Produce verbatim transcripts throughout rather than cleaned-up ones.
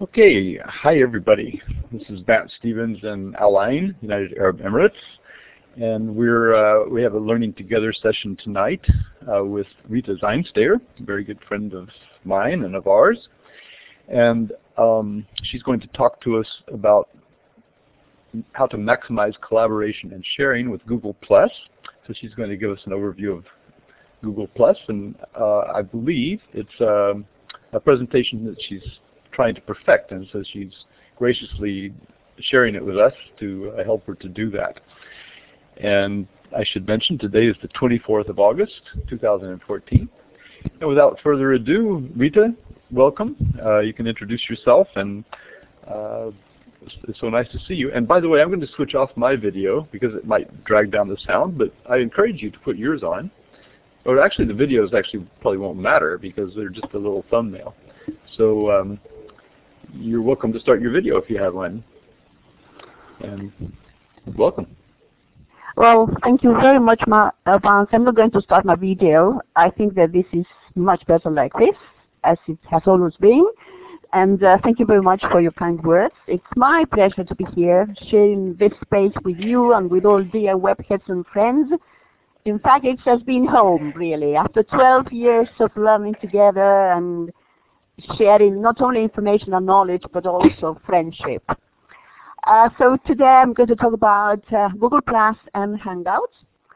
Okay, hi everybody. This is Matt Stevens and Al Ain, United Arab Emirates, and we're uh, we have a learning together session tonight uh, with Rita Zeinsteyer, a very good friend of mine and of ours, and um, she's going to talk to us about how to maximize collaboration and sharing with Google Plus. So she's going to give us an overview of Google Plus, and uh, I believe it's um, a presentation that she's trying to perfect, and so she's graciously sharing it with us to uh, help her to do that. And I should mention today is the twenty-fourth of August, two thousand fourteen. And without further ado, Rita, welcome. Uh, you can introduce yourself, and uh, it's, it's so nice to see you. And by the way, I'm going to switch off my video because it might drag down the sound, but I encourage you to put yours on. Or actually, the videos actually probably won't matter because they're just a little thumbnail. So um, you're welcome to start your video if you have one. And welcome. Well, thank you very much, Ma Vance. I'm not going to start my video. I think that this is much better like this, as it has always been. And uh, thank you very much for your kind words. It's my pleasure to be here, sharing this space with you and with all dear webheads and friends. In fact, it has been home, really, after twelve years of learning together and sharing not only information and knowledge, but also friendship. Uh, so today I'm going to talk about uh, Google Plus and Hangouts.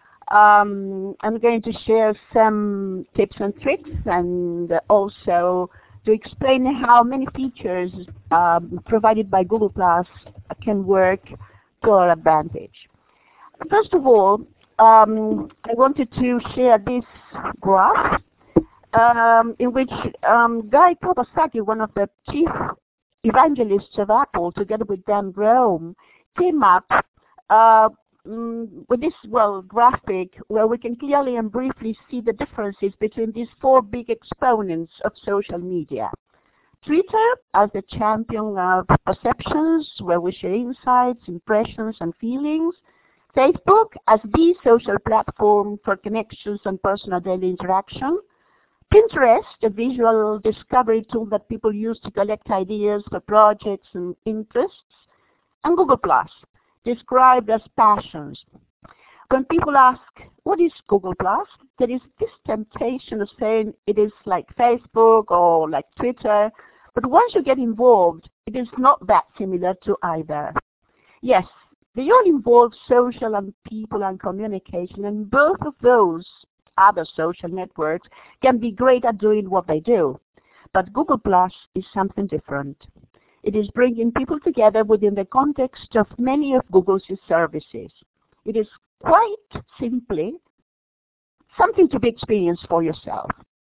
Um, I'm going to share some tips and tricks, and also to explain how many features um, provided by Google Plus can work to our advantage. First of all, um, I wanted to share this graph Um, in which um, Guy Kawasaki, one of the chief evangelists of Apple, together with Dan Rome, came up uh, mm, with this, well, graphic where we can clearly and briefly see the differences between these four big exponents of social media. Twitter as the champion of perceptions, where we share insights, impressions, and feelings. Facebook as the social platform for connections and personal daily interaction. Pinterest, a visual discovery tool that people use to collect ideas for projects and interests. And Google Plus, described as passions. When people ask, what is Google Plus? There is this temptation of saying it is like Facebook or like Twitter, but once you get involved, it is not that similar to either. Yes, they all involve social and people and communication, and both of those other social networks can be great at doing what they do. But Google Plus is something different. It is bringing people together within the context of many of Google's services. It is quite simply something to be experienced for yourself.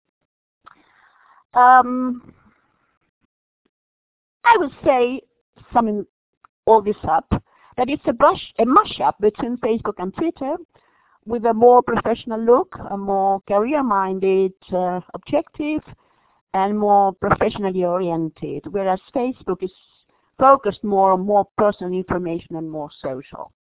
Um, I would say, summing all this up, that it's a, brush, a mashup between Facebook and Twitter, with a more professional look, a more career-minded uh, objective, and more professionally oriented, whereas Facebook is focused more on more personal information and more social.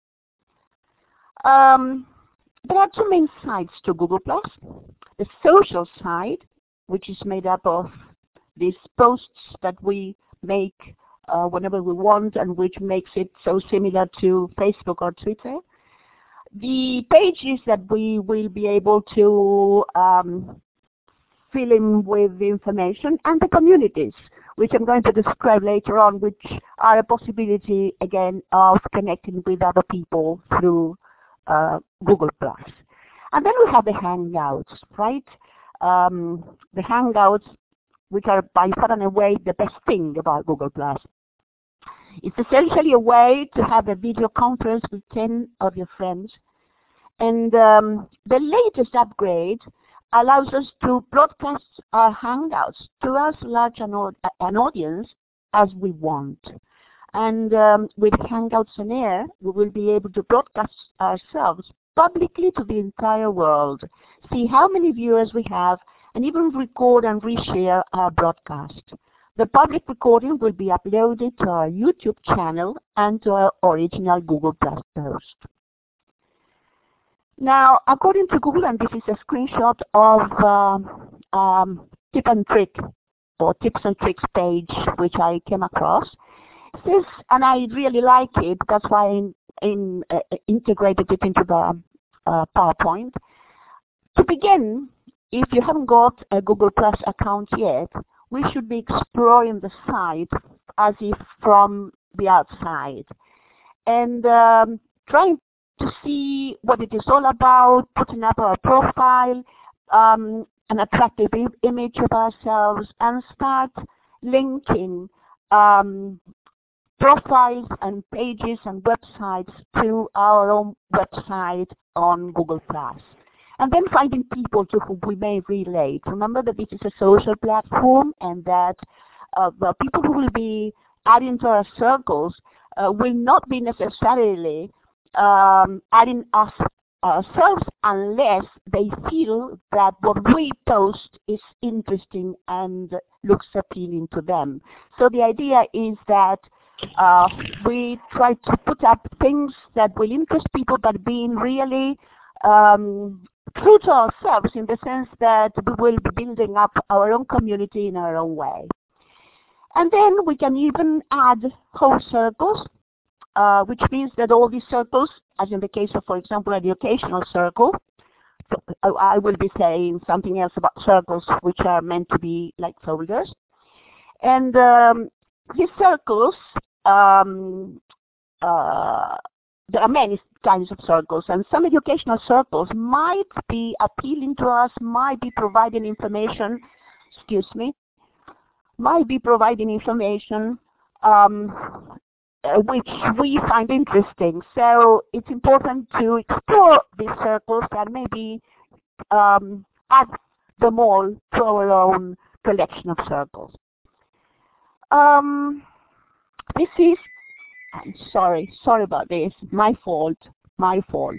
Um, there are two main sides to Google Plus. The social side, which is made up of these posts that we make uh, whenever we want, and which makes it so similar to Facebook or Twitter. The pages that we will be able to um, fill in with the information, and the communities, which I'm going to describe later on, which are a possibility, again, of connecting with other people through uh, Google Plus. And then we have the Hangouts, right? Um, the Hangouts, which are by far and away the best thing about Google Plus. It's essentially a way to have a video conference with ten of your friends. And um, the latest upgrade allows us to broadcast our Hangouts to as large an, an audience as we want. And um, with Hangouts on Air, we will be able to broadcast ourselves publicly to the entire world, see how many viewers we have, and even record and reshare our broadcast. The public recording will be uploaded to our YouTube channel and to our original Google Plus post. Now, according to Google, and this is a screenshot of um, um, tip and trick or tips and tricks page, which I came across. This, and I really like it. That's why I in, in, uh, integrated it into the uh, PowerPoint. To begin, if you haven't got a Google Plus account yet, we should be exploring the site as if from the outside and um, trying to see what it is all about, putting up our profile, um, an attractive image of ourselves, and start linking um, profiles and pages and websites to our own website on Google Plus. And then finding people to whom we may relate. Remember that this is a social platform and that uh, the people who will be adding to our circles uh, will not be necessarily um, adding us ourselves unless they feel that what we post is interesting and looks appealing to them. So the idea is that uh, we try to put up things that will interest people, but being really um, true to ourselves in the sense that we will be building up our own community in our own way. And then we can even add whole circles, uh, which means that all these circles, as in the case of, for example, an educational circle, I will be saying something else about circles which are meant to be like folders. And um, these circles, um, uh, there are many kinds of circles, and some educational circles might be appealing to us, might be providing information, excuse me, might be providing information um, uh, which we find interesting. So it's important to explore these circles and maybe um, add them all to our own collection of circles. Um, this is I'm sorry, sorry about this. My fault, my fault.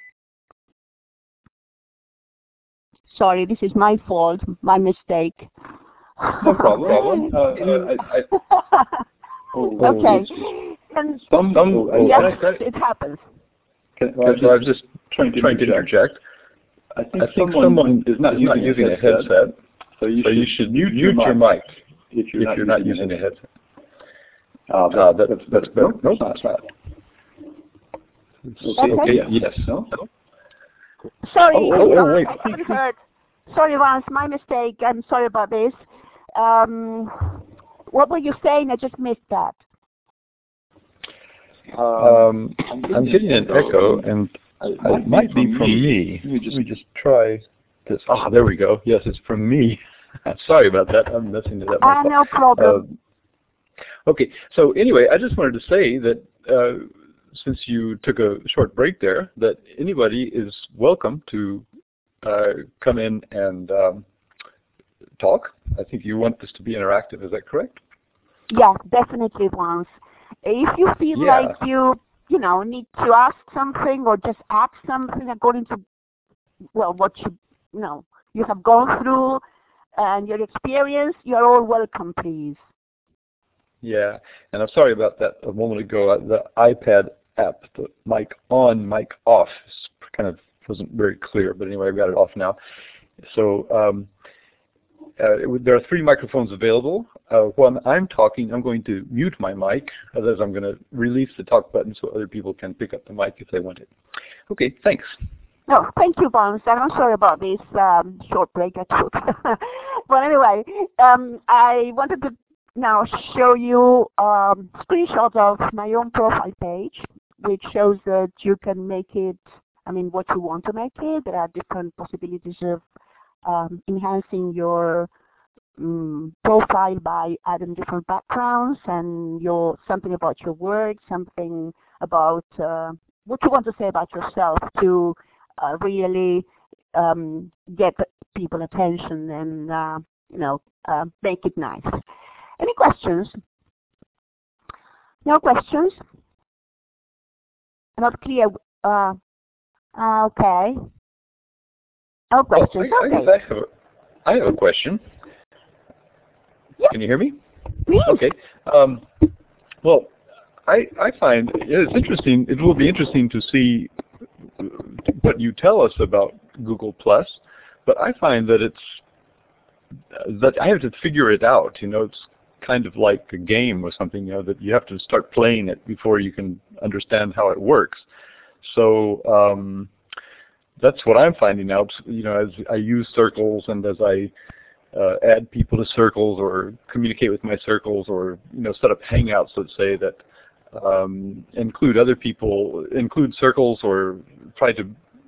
Sorry, this is my fault, my mistake. No problem. uh, I, I, oh, okay. And some, some, oh, yes, I, I, it happens. Can, well, I was just trying to, trying to interject. I think, I think someone, someone is not, is not using, using a headset, headset so, you, so should you should mute your mic, your mic if you're, if not, you're not using a headset. Uh, that, uh, that, that's, that's better. No, no, that's not. Okay. okay. Yes. No. no? Sorry. Oh, oh, oh, wait. I haven't heard. Sorry, Vance. My mistake. I'm sorry about this. Um, what were you saying? I just missed that. Um, I'm getting an echo, and it might be from me. Let me just, let me just try this. Ah, oh, there we go. Yes, it's from me. Sorry about that. I'm messing it up. Ah, uh, no problem. Uh, Okay, so anyway, I just wanted to say that uh, since you took a short break there, that anybody is welcome to uh, come in and um, talk. I think you want this to be interactive, is that correct? Yes, definitely, Vance. If you feel yeah. like you, you know, need to ask something or just ask something according to, well, what you, you know, you have gone through and your experience, you're all welcome, please. Yeah, and I'm sorry about that a moment ago. The iPad app, the mic on, mic off, kind of wasn't very clear, but anyway, I've got it off now. So um, uh, it, there are three microphones available. Uh, when I'm talking, I'm going to mute my mic, otherwise I'm going to release the talk button so other people can pick up the mic if they want it. Okay, thanks. No, thank you, Vance. I'm sorry about this um, short break I took. But anyway, um, I wanted to now show you um, screenshots of my own profile page, which shows that you can make it, I mean, what you want to make it. There are different possibilities of um, enhancing your um, profile by adding different backgrounds and your something about your work, something about uh, what you want to say about yourself to uh, really um, get people attention and, uh, you know, uh, make it nice. Any questions? No questions? Not clear. Uh, uh, okay. No questions. Oh, I, okay. I, have a, I have a question. Yep. Can you hear me? Please. Okay. Um, well, I, I find it's interesting. It will be interesting to see what you tell us about Google Plus, but I find that it's that I have to figure it out. You know, it's kind of like a game or something, you know, that you have to start playing it before you can understand how it works. So um, that's what I'm finding out, you know, as I use circles and as I uh, add people to circles or communicate with my circles, or, you know, set up hangouts, let's say, that um, include other people, include circles, or try to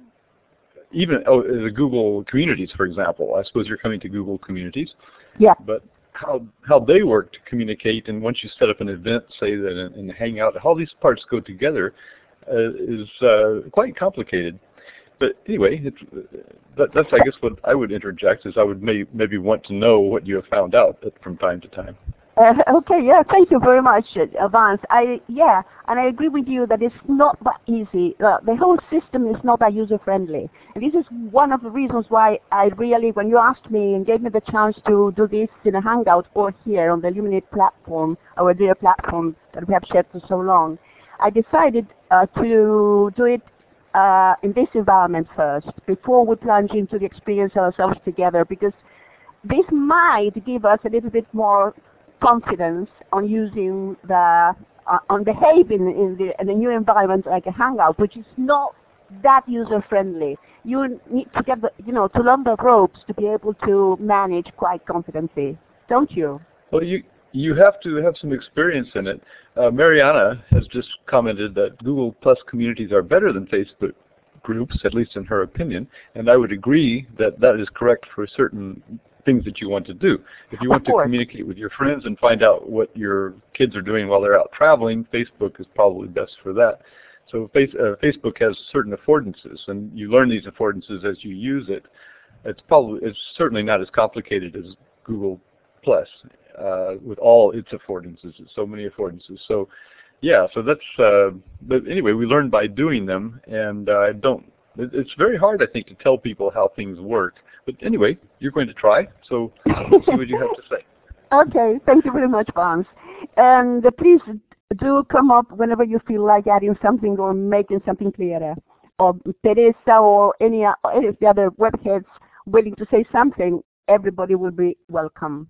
even, oh, the Google Communities, for example. I suppose you're coming to Google Communities. Yeah. But how how they work to communicate, and once you set up an event, say that in, in Hangout, how these parts go together uh, is uh, quite complicated. But anyway, it's, that, that's I guess what I would interject is I would may, maybe want to know what you have found out from time to time. Uh, okay, yeah, thank you very much, uh, Vance. I, yeah, and I agree with you that it's not that easy. Uh, the whole system is not that user-friendly. And this is one of the reasons why I really, when you asked me and gave me the chance to do this in a Hangout or here on the Illuminate platform, our dear platform that we have shared for so long, I decided uh, to do it uh, in this environment first, before we plunge into the experience ourselves together, because this might give us a little bit more confidence on using the uh, on behaving in the, in the new environment like a Hangout, which is not that user friendly. You need to get the, you know, to learn the ropes to be able to manage quite confidently, don't you? Well, you you have to have some experience in it. Uh, Mariana has just commented that Google Plus communities are better than Facebook groups, at least in her opinion, and I would agree that that is correct for certain things that you want to do. If you want to communicate with your friends and find out what your kids are doing while they're out traveling, Facebook is probably best for that. So face, uh, Facebook has certain affordances, and you learn these affordances as you use it. It's probably it's certainly not as complicated as Google Plus uh, with all its affordances. It's so many affordances. So yeah, so that's. Uh, but anyway, we learn by doing them, and I uh, don't. It's very hard, I think, to tell people how things work. But anyway, you're going to try, so let's see what you have to say. Okay, thank you very much, Vance. And uh, please do come up whenever you feel like adding something or making something clearer. Or Teresa or any, any of the other webheads willing to say something, everybody will be welcome.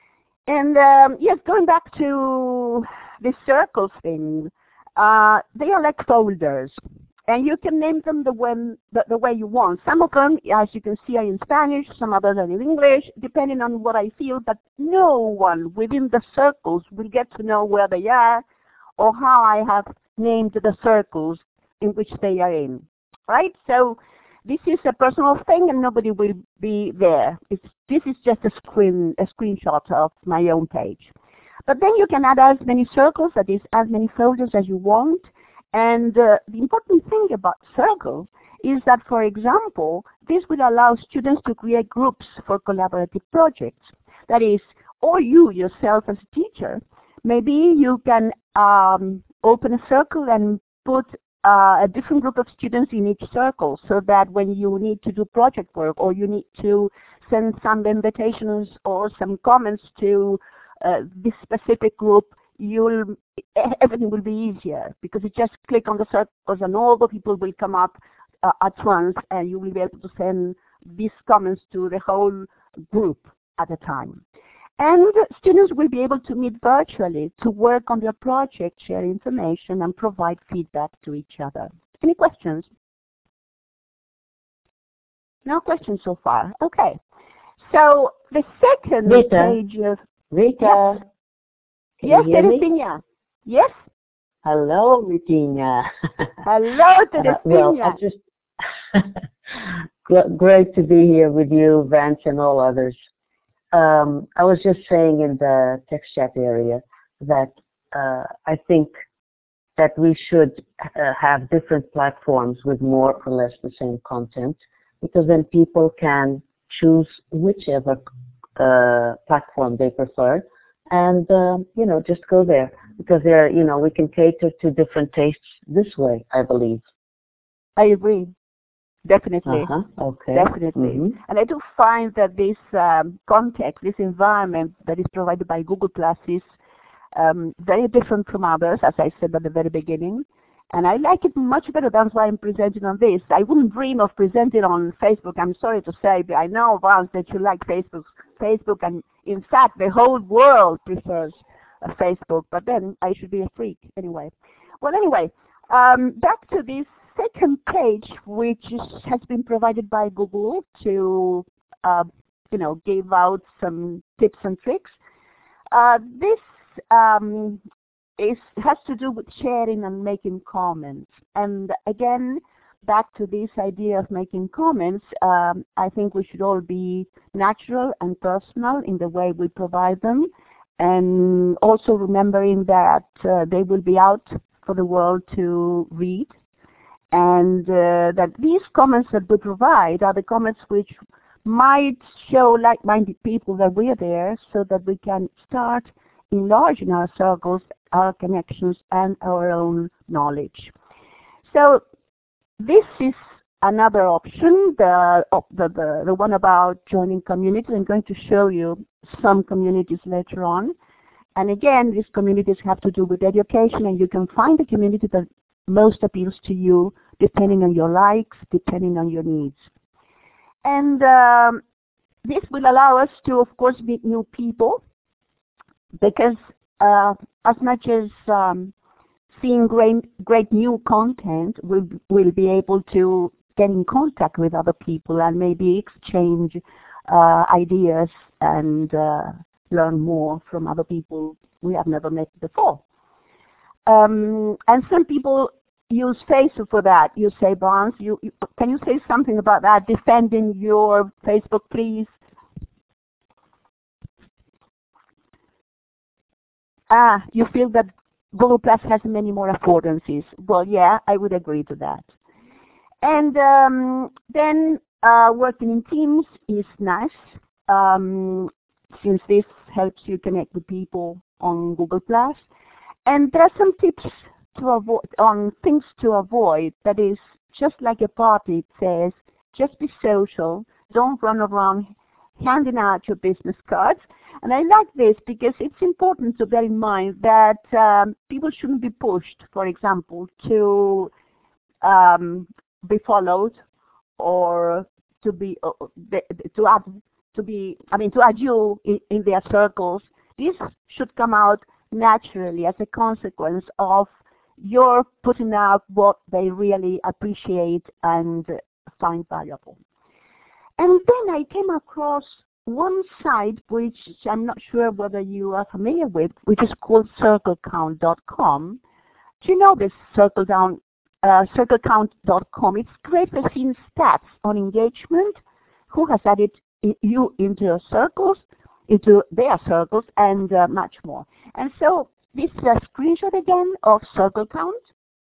And um, yes, going back to the circles thing, uh, they are like folders. And you can name them the way, the, the way you want. Some of them, as you can see, are in Spanish, some others are in English, depending on what I feel, but no one within the circles will get to know where they are or how I have named the circles in which they are in, right? So this is a personal thing and nobody will be there. It's, this is just a screen, a screenshot of my own page. But then you can add as many circles, that is, as many folders as you want. And uh, the important thing about Circle is that, for example, this will allow students to create groups for collaborative projects. That is, or you yourself as a teacher, maybe you can um, open a circle and put uh, a different group of students in each circle, so that when you need to do project work or you need to send some invitations or some comments to uh, this specific group, you'll everything will be easier, because you just click on the circles and all the people will come up uh, at once, and you will be able to send these comments to the whole group at a time. And students will be able to meet virtually to work on their project, share information, and provide feedback to each other. Any questions? No questions so far. Okay. So the second Rita. page of Rita. Yes. Can Yes, you hear me? Teresina. Yes? Hello, Regina. Hello, Teresina. Uh, well, I just great to be here with you, Vance, and all others. Um, I was just saying in the text chat area that uh, I think that we should uh, have different platforms with more or less the same content, because then people can choose whichever uh, platform they prefer. And, uh, you know, just go there, because there, you know, we can cater to different tastes this way, I believe. I agree. Definitely. Uh-huh. Okay. Definitely. Mm-hmm. And I do find that this um, context, this environment that is provided by Google Plus is um, very different from others, as I said at the very beginning. And I like it much better. That's why I'm presenting on this. I wouldn't dream of presenting on Facebook. I'm sorry to say, but I know, Vance, that you like Facebook Facebook, and in fact, the whole world prefers uh, Facebook, but then I should be a freak anyway. Well, anyway, um, back to this second page, which is, has been provided by Google to, uh, you know, give out some tips and tricks. Uh, this um, is has to do with sharing and making comments. And again, back to this idea of making comments, um, I think we should all be natural and personal in the way we provide them, and also remembering that uh, they will be out for the world to read, and uh, that these comments that we provide are the comments which might show like-minded people that we are there, so that we can start enlarging our circles, our connections, and our own knowledge. So this is another option, the, the, the, the one about joining communities. I'm going to show you some communities later on. And again, these communities have to do with education, and you can find the community that most appeals to you depending on your likes, depending on your needs. And um, this will allow us to, of course, meet new people, because uh, as much as um, seeing great, great new content, we'll, we'll be able to get in contact with other people and maybe exchange uh, ideas and uh, learn more from other people we have never met before. Um, and some people use Facebook for that. You say, Barnes, you, you, can you say something about that, defending your Facebook, please? Ah, you feel that Google Plus has many more affordances. Well, yeah, I would agree to that. And um, then uh, working in teams is nice, um, since this helps you connect with people on Google Plus. And there are some tips to avoid, on things to avoid. That is, just like a party, it says, just be social, don't run around handing out your business cards. And I like this because it's important to bear in mind that um, people shouldn't be pushed, for example, to um, be followed or to be uh, to add to be I mean to add you in, in their circles. This should come out naturally as a consequence of your putting out what they really appreciate and find valuable. And then I came across one site which I'm not sure whether you are familiar with, which is called circle count dot com. Do you know this circle down, uh, circle count dot com? It's great for seeing stats on engagement, who has added you into your circles, into their circles, and uh, much more. And so this is a screenshot again of Circle Count.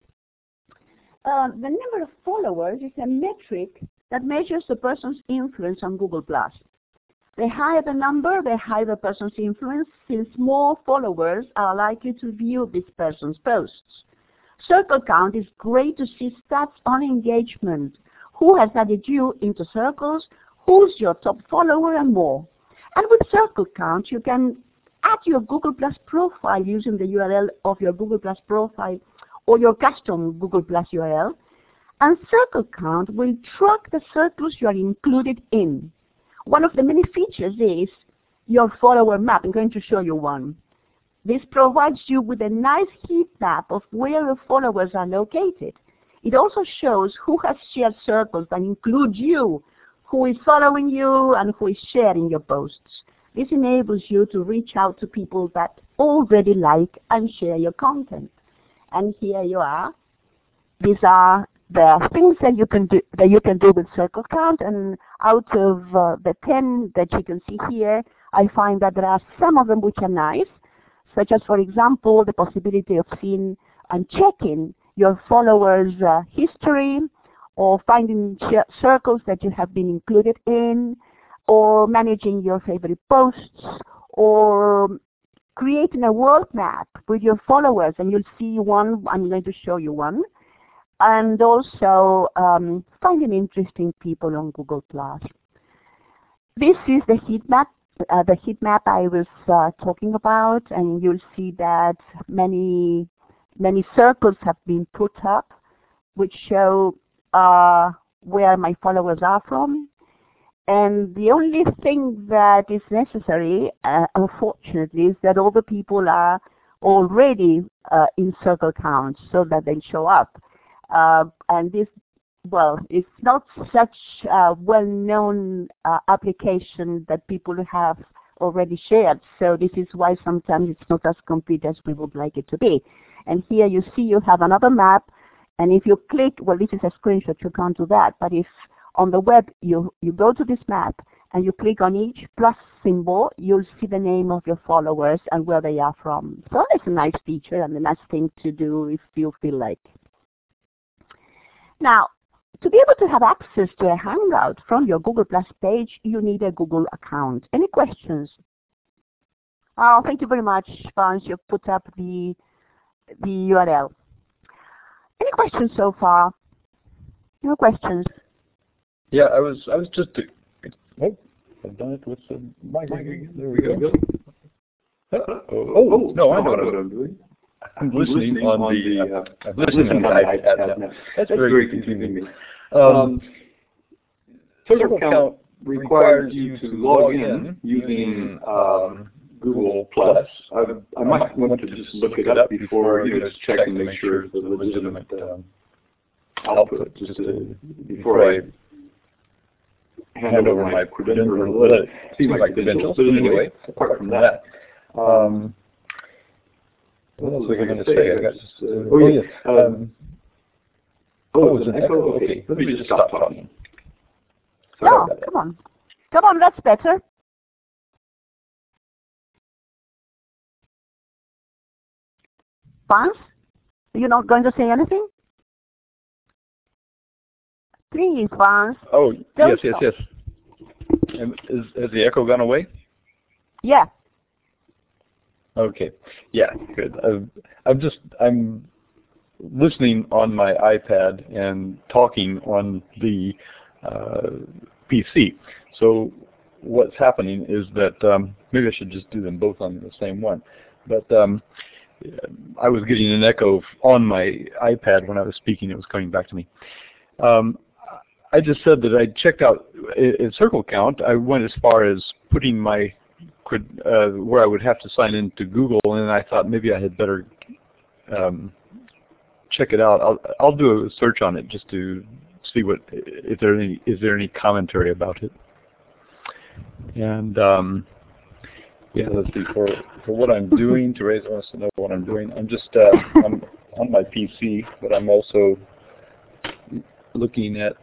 Uh, the number of followers is a metric that measures the person's influence on Google Plus. The higher the number, the higher the person's influence, since more followers are likely to view this person's posts. Circle Count is great to see stats on engagement, who has added you into circles, who's your top follower, and more. And with Circle Count, you can add your Google Plus profile using the U R L of your Google Plus profile or your custom Google Plus U R L, and Circle Count will track the circles you are included in. One of the many features is your follower map. I'm going to show you one. This provides you with a nice heat map of where your followers are located. It also shows who has shared circles that include you, who is following you, and who is sharing your posts. This enables you to reach out to people that already like and share your content. And here you are. These are the things that you can do that you can do with Circle Count, and out of uh, the ten that you can see here, I find that there are some of them which are nice, such as, for example, the possibility of seeing and checking your followers' uh, history, or finding circles that you have been included in, or managing your favorite posts, or creating a world map with your followers, and you'll see one. I'm going to show you one. And also um, finding interesting people on Google Plus. This is the heat map, uh, the heat map I was uh, talking about, and you'll see that many, many circles have been put up, which show uh, where my followers are from. And the only thing that is necessary, uh, unfortunately, is that all the people are already uh, in circle count so that they show up. Uh, and this, well, it's not such a well-known uh, application that people have already shared. So this is why sometimes it's not as complete as we would like it to be. And here you see you have another map. And if you click, well, this is a screenshot, you can't do that. But if on the web you, you go to this map and you click on each plus symbol, you'll see the name of your followers and where they are from. So it's a nice feature and a nice thing to do if you feel like. Now, to be able to have access to a Hangout from your Google Plus page, you need a Google account. Any questions? Oh, thank you very much, Vance. You put up the, the U R L. Any questions so far? No questions? Yeah, I was I was just oh, I've done it with the mic again. There we go. Uh, oh, oh, no, I know what I'm doing. I'm listening on the uh, I'm listening on the iPad now. That's very confusing to me. Um, Circle Count requires you to log in using um, Google Plus. I, I might want to just look it up before, you know, just check and make sure it's a legitimate um, output, just to, before I hand over my credentials, or let it see my credentials. But anyway, apart from that, um, what else was I going to say? I got just, uh, oh, yes. Um, oh, it's an echo? Okay, let me just stop talking. No, come on. Come on, that's better. Vance, you're not going to say anything? Please, Vance. Oh, yes, yes, yes. And is, has the echo gone away? Yeah. Okay. Yeah, good. I'm, I'm just, I'm listening on my iPad and talking on the uh, P C. So what's happening is that, um, maybe I should just do them both on the same one. But um, I was getting an echo on my iPad when I was speaking. It was coming back to me. Um, I just said that I checked out in Circle Count. I went as far as putting my uh, where I would have to sign into Google, and I thought maybe I had better um, check it out. I'll I'll do a search on it just to see what if there any is there any commentary about it. And um, yeah, let's see. For for what I'm doing, Teresa wants to know what I'm doing. I'm just uh, I'm on my P C, but I'm also looking at.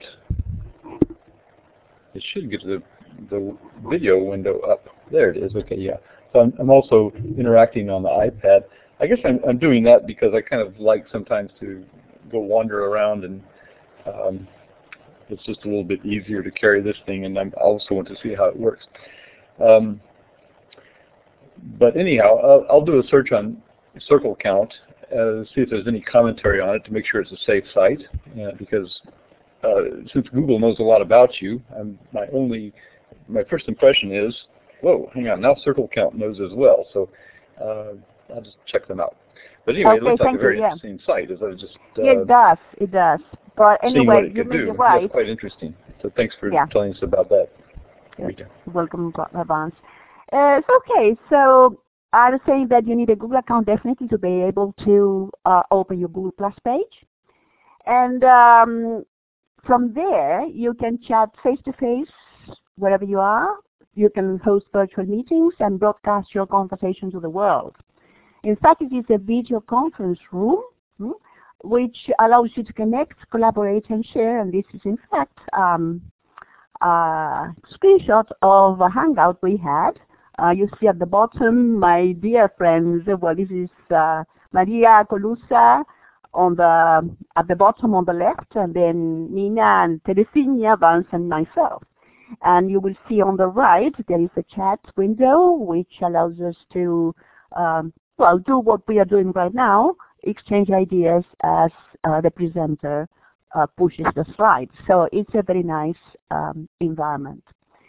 It should get the the video window up. There it is. Okay, yeah. So I'm, I'm also interacting on the iPad. I guess I'm, I'm doing that because I kind of like sometimes to go wander around, and um, it's just a little bit easier to carry this thing, and I also want to see how it works. Um, but anyhow, I'll, I'll do a search on Circle Count, uh, see if there's any commentary on it to make sure it's a safe site, uh, because uh, since Google knows a lot about you, I'm, my only my first impression is, whoa, hang on, now Circle Count knows as well, so uh, I'll just check them out. But anyway, okay, it looks like a very you, yeah. interesting site. As I was just uh, yeah, it does, it does. But anyway, you may be right. That's quite interesting. So thanks for yeah. telling us about that. Yes. Welcome, Vance. Uh, so okay, so I was saying that you need a Google account definitely to be able to uh, open your Google Plus page, and um, from there you can chat face to face wherever you are. You can host virtual meetings and broadcast your conversation to the world. In fact, it is a video conference room hmm, which allows you to connect, collaborate, and share. And this is, in fact, um, a screenshot of a Hangout we had. Uh, you see at the bottom, my dear friends. Well, this is uh, Maria Colusa on the at the bottom on the left, and then Nina and Teresina, Vance, and myself. And you will see on the right there is a chat window which allows us to um, well do what we are doing right now, exchange ideas as uh, the presenter uh, pushes the slides. So it's a very nice um, environment.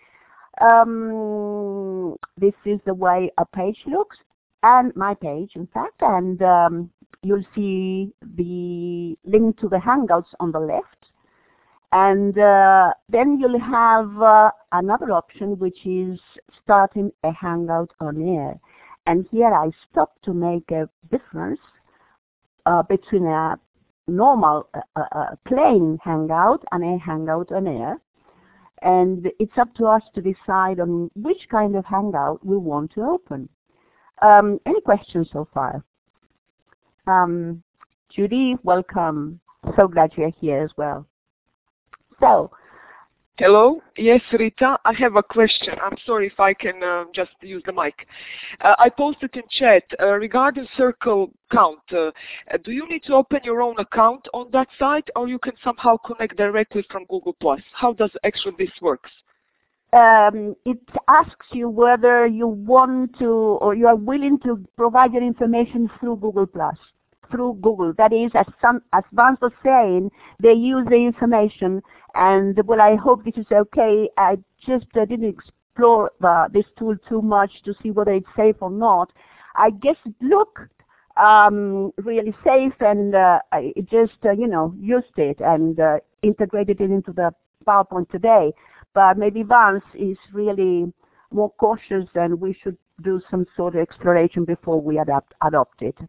Um, this is the way a page looks, and my page, in fact, and um, you'll see the link to the Hangouts on the left. And uh, then you'll have uh, another option, which is starting a Hangout on air. And here I stopped to make a difference uh, between a normal, uh, uh, plain Hangout and a Hangout on air. And it's up to us to decide on which kind of Hangout we want to open. Um, any questions so far? Um, Judy, welcome. So glad you're here as well. So, hello. Yes, Rita, I have a question. I'm sorry if I can uh, just use the mic. Uh, I posted in chat uh, regarding circle count. Uh, do you need to open your own account on that site, or you can somehow connect directly from Google Plus? How does actually this works? Um, it asks you whether you want to or you are willing to provide your information through Google Plus. Through Google. That is, as, some, as Vance was saying, they use the information, and well, I hope this is okay. I just uh, didn't explore uh, this tool too much to see whether it's safe or not. I guess it looked um, really safe, and uh, I just, uh, you know, used it and uh, integrated it into the PowerPoint today. But maybe Vance is really more cautious, and we should do some sort of exploration before we adapt, adopt it.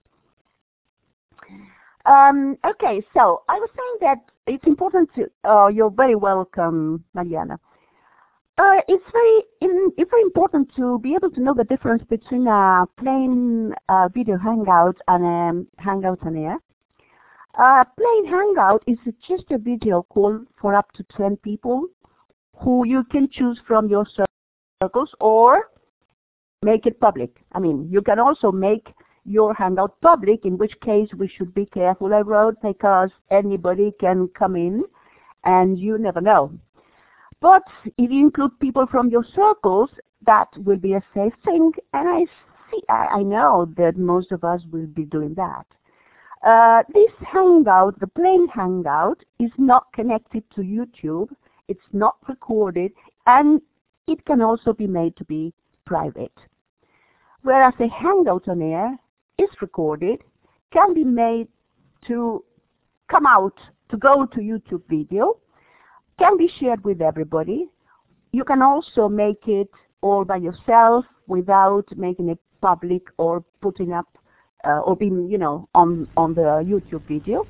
Um, okay, so I was saying that it's important to, uh, you're very welcome, Mariana. Uh, it's very, in, it's very important to be able to know the difference between a plain uh, video hangout and a hangout on air. A plain hangout is just a video call for up to ten people who you can choose from your circles or make it public. I mean, you can also make your Hangout public, in which case we should be careful, I wrote, because anybody can come in and you never know. But if you include people from your circles, that will be a safe thing, and I see, I know that most of us will be doing that. Uh, this Hangout, the plain Hangout, is not connected to YouTube, it's not recorded, and it can also be made to be private. Whereas a Hangout on air is recorded, can be made to come out, to go to YouTube video, can be shared with everybody. You can also make it all by yourself without making it public or putting up uh, or being, you know, on, on the YouTube video.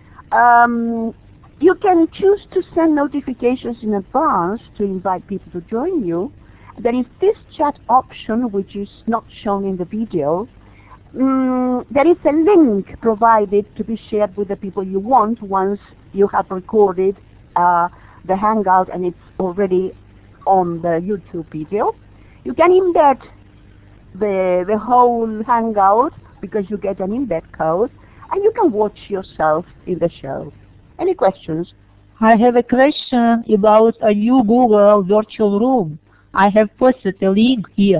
Um, you can choose to send notifications in advance to invite people to join you. There is this chat option, which is not shown in the video. Mm, there is a link provided to be shared with the people you want once you have recorded uh, the Hangout and it's already on the YouTube video. You can embed the, the whole Hangout because you get an embed code, and you can watch yourself in the show. Any questions? I have a question about a new Google virtual room. I have posted a link here.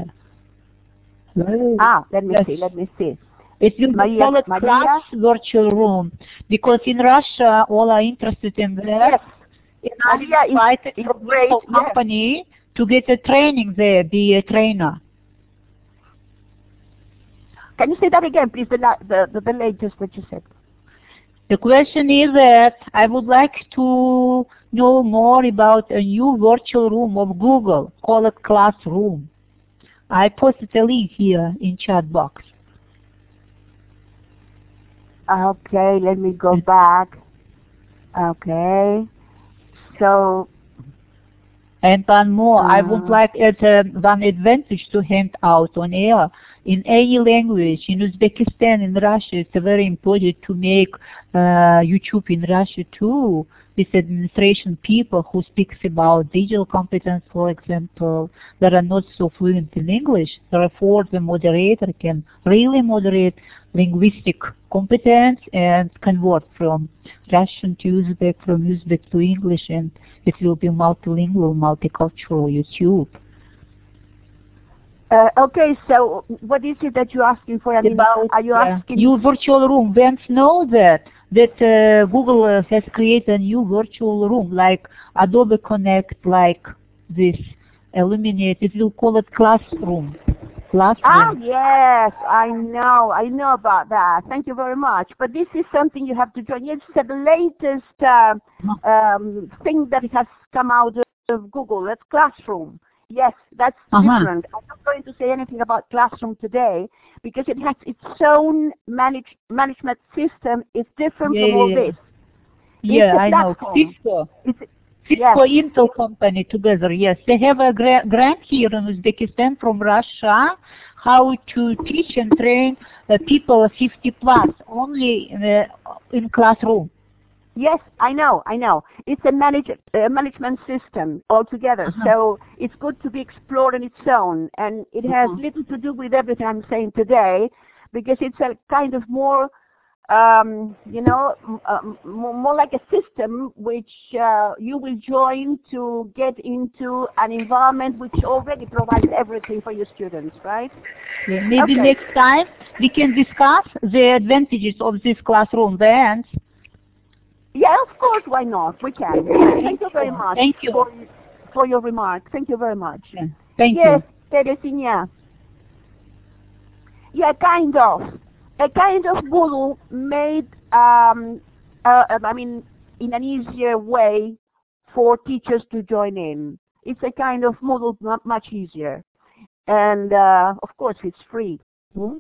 Ah, let me yes. see, let me see. It will Maria, be called Maria? Class Virtual Room, because in Russia all are interested in that. Yes. And I'm Maria invited is, from is great, local yes. company to get a training there, be a trainer. Can you say that again, please, the, the, the, the latest that you said? The question is that I would like to know more about a new virtual room of Google, called Classroom. I posted a link here in chat box. Okay, let me go back. Okay, so... And one more, uh, I would like as uh, one advantage to hand out on air in any language. In Uzbekistan, in Russia, it's very important to make uh, YouTube in Russia too, with administration people who speaks about digital competence, for example, that are not so fluent in English. Therefore, the moderator can really moderate linguistic competence and convert from Russian to Uzbek, from Uzbek to English, and it will be multilingual, multicultural YouTube. Uh, okay, so what is it that you're asking for? I mean, About are you uh, asking? new virtual room. Vance know that that uh, Google uh, has created a new virtual room, like Adobe Connect, like this Illuminate. It will call it Classroom. Classroom. Ah, yes, I know, I know about that. Thank you very much. But this is something you have to join. It's the latest uh, um, thing that has come out of Google. That's Classroom. Yes, that's Uh-huh. different. I'm not going to say anything about Classroom today because it has its own manage, management system. It's different Yeah, from all yeah, this. yeah, It's a I know. platform. Cisco. It's, Cisco yes. Intel company together, yes. They have a gra grant here in Uzbekistan from Russia, how to teach and train uh, people fifty plus, only in, uh, in classroom. Yes, I know, I know. It's a manage, uh, management system altogether, Uh-huh. so it's good to be explored on its own, and it has Uh-huh. little to do with everything I'm saying today, because it's a kind of more, um, you know, m- uh, m- more like a system which uh, you will join to get into an environment which already provides everything for your students, right? Yeah, maybe Okay. next time we can discuss the advantages of this classroom then. Yeah, of course, why not? We can. Thank you very much Thank you. for for your remark. Thank you very much. Yeah. Thank Yes, you. Teresina. Yeah, kind of. A kind of Moodle made, um, uh, I mean, in an easier way for teachers to join in. It's a kind of Moodle not much easier. And, uh, of course, it's free. Hmm?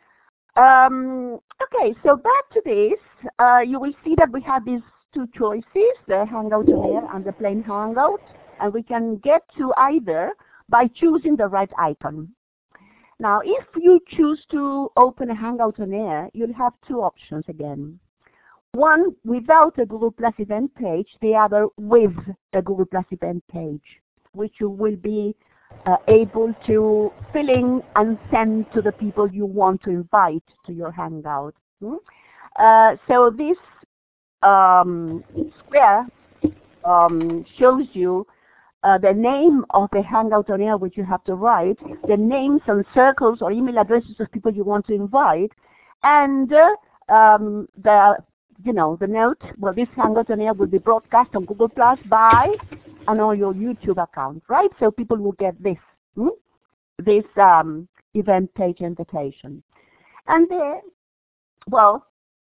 Um, okay, so back to this. Uh, you will see that we have these two choices, the Hangout on Air and the plain Hangout, and we can get to either by choosing the right icon. Now, if you choose to open a Hangout on Air, you'll have two options again. One without a Google Plus event page, the other with a Google Plus event page, which you will be uh, able to fill in and send to the people you want to invite to your Hangout. Hmm? Uh, so this um, square um, shows you uh, the name of the Hangout on Air which you have to write, the names and circles or email addresses of people you want to invite, and uh, um, the you know the note. Well, this Hangout on Air will be broadcast on Google Plus by and on your YouTube account, right? So people will get this hmm? this um, event page invitation, and then well.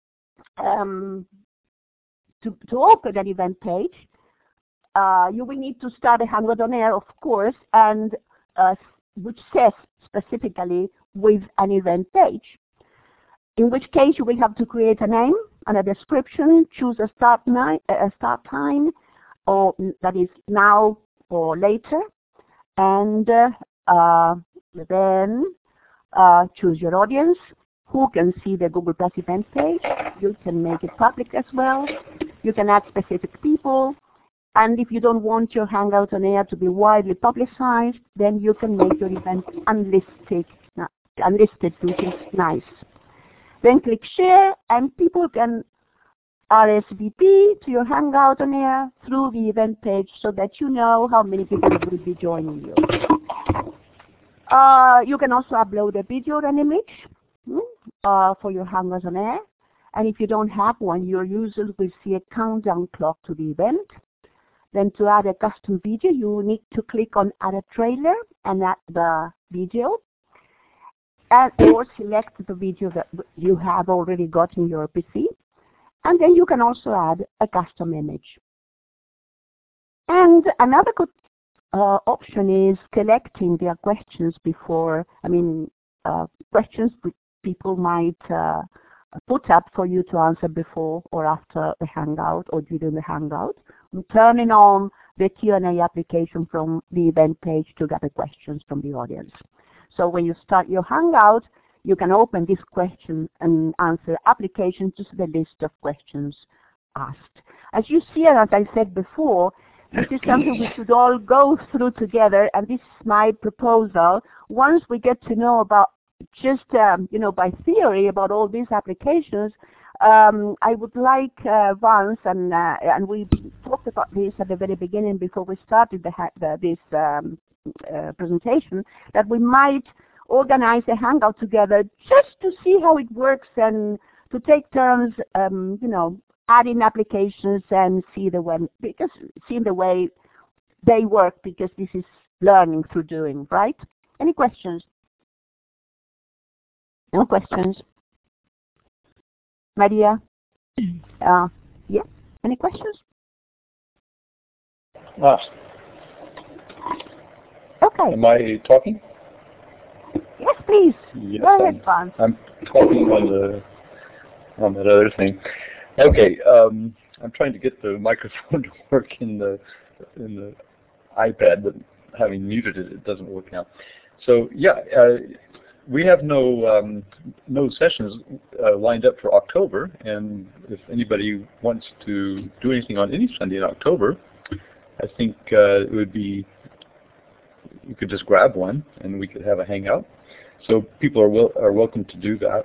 Um, to, to open an event page, uh, you will need to start a Hangout on Air, of course, and uh, which says specifically with an event page. In which case, you will have to create a name and a description, choose a start, ni a start time, or that is now or later, and uh, uh, then uh, choose your audience. Who can see the Google Plus event page? You can make it public as well. You can add specific people. And if you don't want your Hangout on Air to be widely publicized, then you can make your event unlisted, unlisted which is nice. Then click Share, and people can R S V P to your Hangout on Air through the event page so that you know how many people will be joining you. Uh, you can also upload a video or an image. Uh, for your Hangout on Air, and if you don't have one, your users will see a countdown clock to the event. Then to add a custom video, you need to click on Add a Trailer and add the video, and or select the video that you have already got in your P C, and then you can also add a custom image. And another good uh, option is collecting their questions before, I mean, uh, questions people might uh, put up for you to answer before or after the Hangout or during the Hangout, turning on the Q and A application from the event page to gather questions from the audience. So when you start your Hangout, you can open this question and answer application to the list of questions asked. As you see, and as I said before, this is something we should all go through together, and this is my proposal. Once we get to know about just, um, you know, by theory about all these applications, um, I would like uh, once, and uh, and we talked about this at the very beginning before we started the, the, this um, uh, presentation, that we might organize a Hangout together just to see how it works and to take turns, um, you know, adding applications and see the way, because seeing the way they work, because this is learning through doing, right? Any questions? No questions. Maria? Uh, yeah, any questions? Ah. Okay. Am I talking? Yes, please. Yes, Go ahead, I'm, Vance. I'm talking on the on that other thing. Okay, um, I'm trying to get the microphone to work in the in the iPad, but having muted it, it doesn't work now. So yeah, uh, we have no um, no sessions uh, lined up for October, and if anybody wants to do anything on any Sunday in October, I think uh, it would be, you could just grab one and we could have a hangout. So people are will, are welcome to do that.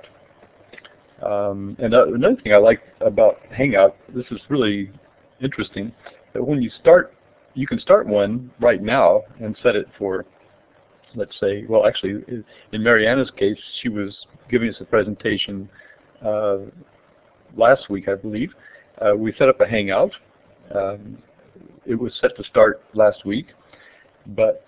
Um, and uh, another thing I like about Hangout, this is really interesting, that when you start, you can start one right now and set it for, let's say, well actually in Mariana's case, she was giving us a presentation uh, last week, I believe. Uh, we set up a Hangout. Um, it was set to start last week, but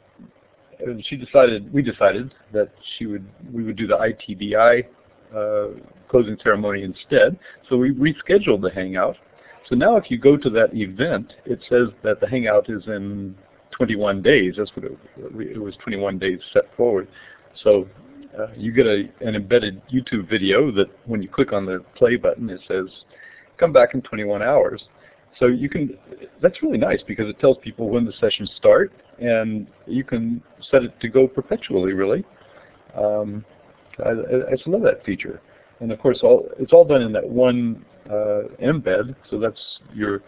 she decided, we decided that she would, we would do the I T B I uh, closing ceremony instead. So we rescheduled the Hangout. So now if you go to that event, it says that the Hangout is in twenty-one days. That's what it, it was, twenty-one days set forward. So uh, you get a, an embedded YouTube video that when you click on the play button, it says, come back in twenty-one hours. So you can, that's really nice because it tells people when the sessions start, and you can set it to go perpetually, really. Um, I, I just love that feature. And of course, all it's all done in that one uh, embed, so that's your,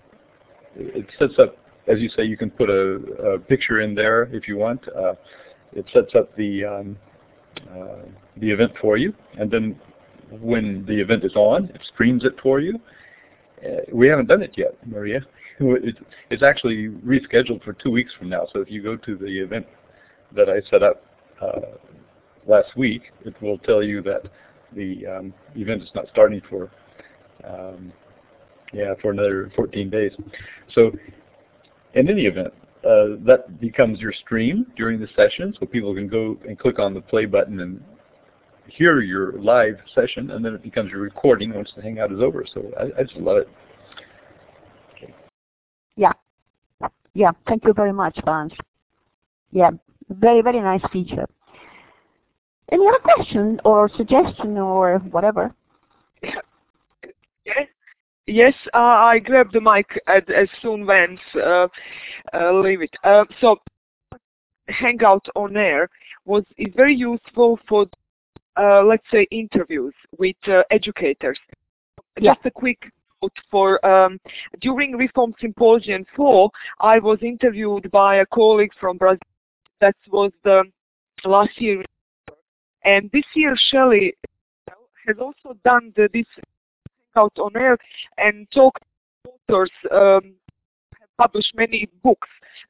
it sets up, as you say, you can put a, a picture in there if you want. Uh, it sets up the, um, uh, the event for you, and then when the event is on, it streams it for you. Uh, we haven't done it yet, Maria. It, it's actually rescheduled for two weeks from now. So if you go to the event that I set up uh, last week, it will tell you that the um, event is not starting for um, yeah for another fourteen days. So in any event, uh, that becomes your stream during the session, so people can go and click on the play button and hear your live session, and then it becomes your recording once the Hangout is over. So I, I just love it. Okay. Yeah. Yeah, thank you very much, Vance. Yeah, very, very nice feature. Any other question or suggestion or whatever? Yes, yes uh, I grab the mic as, as soon Vance uh, uh, leave it. Uh, so Hangout on Air was is very useful for Uh, let's say interviews with uh, educators. Yeah. Just a quick note for um, during Reform Symposium four, I was interviewed by a colleague from Brazil. That was the last year, and this year Shelley has also done the, this Hangout on Air and talked to authors, um, have published many books.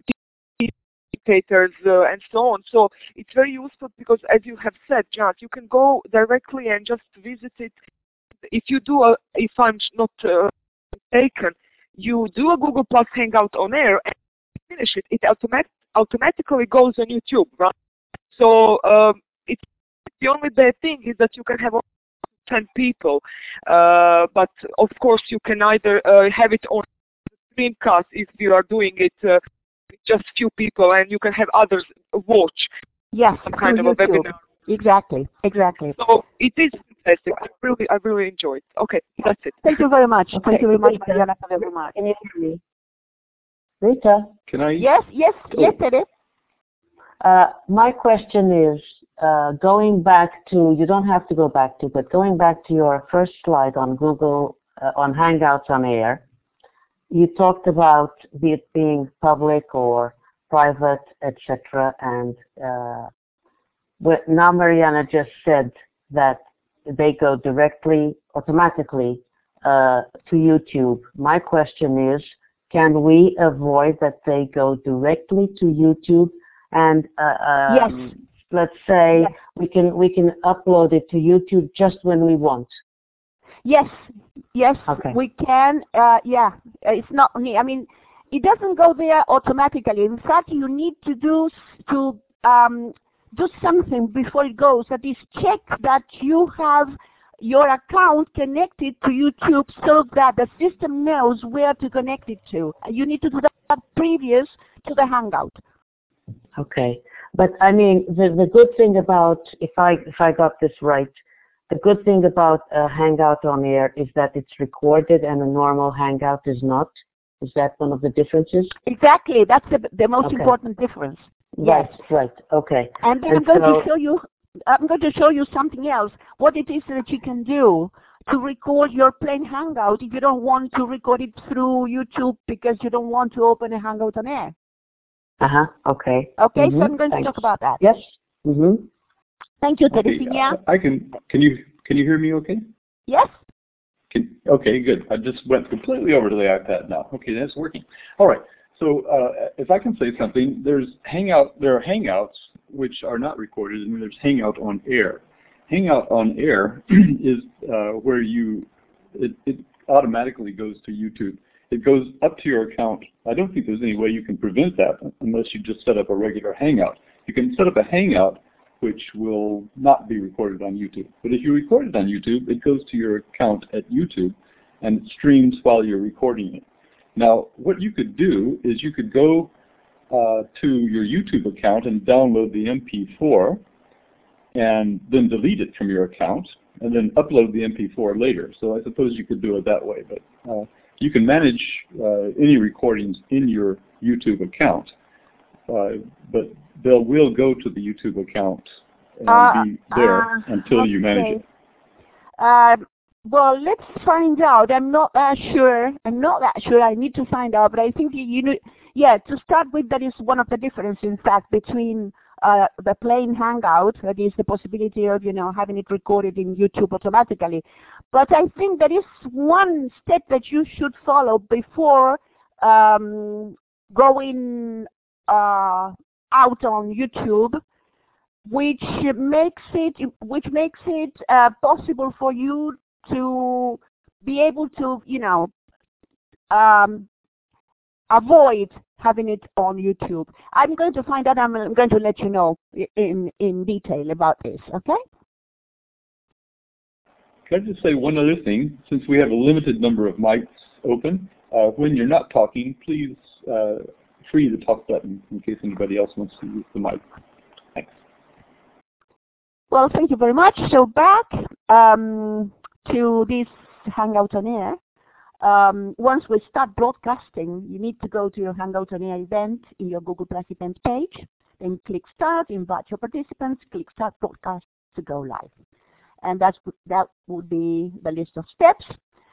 Educators uh, and so on. So it's very useful because, as you have said, Jack, you can go directly and just visit it. If you do, a, if I'm not uh, mistaken, you do a Google Plus Hangout on Air and finish it. It automat automatically goes on YouTube, right? So um, it's the only bad thing is that you can have ten people, uh, but of course you can either uh, have it on Streamcast if you are doing it. Uh, just few people, and you can have others watch Yes, some kind of YouTube. a webinar. Exactly, exactly. So it is fantastic. I really, I really enjoy it. Okay, that's it. Thank you very much. Okay. Thank you very much, Rita. Mariana, for the remark. Can you hear me? Rita? Can I? Yes, yes, Oh. yes, it is. Uh, my question is, uh, going back to, you don't have to go back to, but going back to your first slide on Google, uh, on Hangouts on Air, you talked about it being public or private, et cetera. And uh, but now Mariana just said that they go directly, automatically uh, to YouTube. My question is, can we avoid that they go directly to YouTube? And uh, um, Yes. let's say Yes. we can we can upload it to YouTube just when we want. Yes, yes, Okay. we can. Uh, yeah, it's not. I mean, it doesn't go there automatically. In fact, you need to do s- to um, do something before it goes. That is, check that you have your account connected to YouTube so that the system knows where to connect it to. You need to do that previous to the Hangout. Okay, but I mean, the the good thing about, if I if I got this right, the good thing about a Hangout on Air is that it's recorded and a normal Hangout is not. Is that one of the differences? Exactly, that's the the most Okay. important difference. Right, Yes. right. Okay. And then And I'm going so- to show you. I'm going to show you something else. What it is that you can do to record your plain Hangout if you don't want to record it through YouTube because you don't want to open a Hangout on Air. Uh-huh, okay. Okay, Mhm, so I'm going thanks. to talk about that. Yes. Mm-hmm. Thank you, Okay, Teresina. I I can, can you, can you hear me okay? Yes? Can, okay, good. I just went completely over to the iPad now. Okay, that's working. All right. So uh, if I can say something, there's Hangout. There are Hangouts which are not recorded, and there's Hangout on Air. Hangout on Air is uh, where you it, it automatically goes to YouTube. It goes up to your account. I don't think there's any way you can prevent that unless you just set up a regular Hangout. You can set up a Hangout which will not be recorded on YouTube. But if you record it on YouTube, it goes to your account at YouTube and it streams while you're recording it. Now, what you could do is you could go uh, to your YouTube account and download the M P four and then delete it from your account and then upload the M P four later. So I suppose you could do it that way. But uh, you can manage uh, any recordings in your YouTube account, uh, but they will go to the YouTube account and Uh, be there uh, until you manage okay. it. Um, well, let's find out. I'm not that sure. I'm not that sure. I need to find out. But I think you, you know, yeah. To start with, that is one of the differences, in fact, between uh, the plain Hangout, that is the possibility of you know having it recorded in YouTube automatically. But I think there is one step that you should follow before um, going uh, out on YouTube, which makes it which makes it uh, possible for you to be able to, you know, um, avoid having it on YouTube. I'm going to find out. I'm going to let you know in in detail about this. Okay? Can I just say one other thing? Since we have a limited number of mics open, uh, when you're not talking, please uh, free the talk button in case anybody else wants to use the mic. Thanks. Well, thank you very much. So back um, to this Hangout on Air. Um, once we start broadcasting, you need to go to your Hangout on Air event in your Google Plus event page. Then click Start, invite your participants, click Start Broadcast to go live. And that's, that would be the list of steps.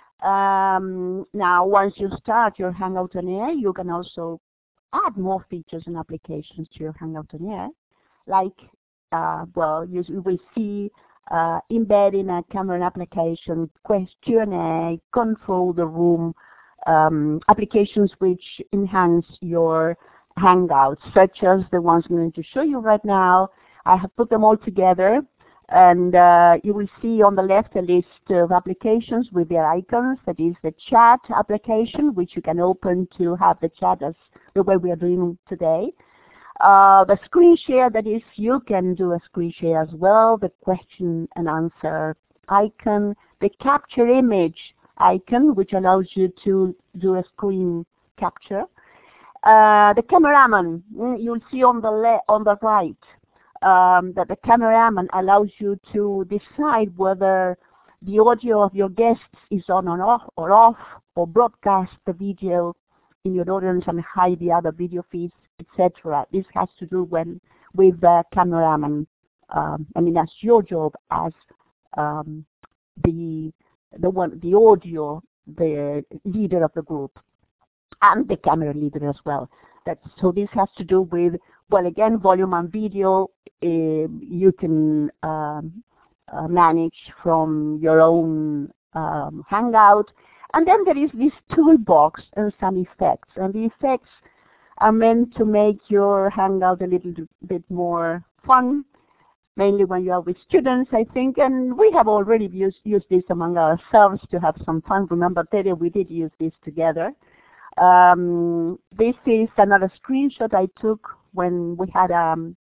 Um, now, once you start your Hangout on Air, you can also add more features and applications to your Hangout on Air, like, uh, well, you, you will see uh, embedding a camera application, Q and A, control the room, um, applications which enhance your Hangouts, such as the ones I'm going to show you right now. I have put them all together. And uh, you will see on the left a list of applications with their icons. That is the chat application, which you can open to have the chat as the way we are doing today. Uh, the screen share, that is, you can do a screen share as well. The question and answer icon. The capture image icon, which allows you to do a screen capture. Uh, the cameraman, you'll see on the le on the right. Um, that the cameraman allows you to decide whether the audio of your guests is on or off, or off, or broadcast the video in your audience and hide the other video feeds, et cetera. This has to do when, with the cameraman. Um, I mean, that's your job as um, the the one, the audio, the leader of the group, and the camera leader as well. That, so this has to do with, well, again, volume and video. Uh, you can um, uh, manage from your own um, Hangout. And then there is this toolbox and some effects. And the effects are meant to make your Hangout a little bit more fun, mainly when you are with students, I think. And we have already used, used this among ourselves to have some fun. Remember, Terry, we did use this together. Um, this is another screenshot I took when we had um,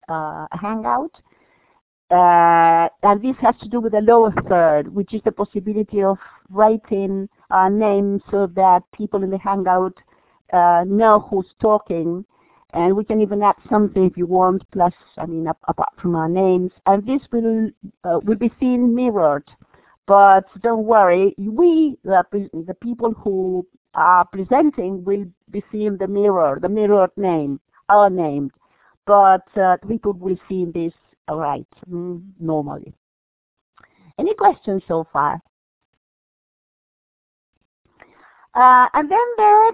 uh, a Hangout. Uh, and this has to do with the lower third, which is the possibility of writing our names so that people in the Hangout uh, know who's talking. And we can even add something if you want, plus, I mean, up, apart from our names. And this will uh, will be seen mirrored. But don't worry, we, the, the people who are presenting, will be seeing the mirror, the mirrored name, our name. But uh, people will see this all right, mm, normally. Any questions so far? Uh, and then there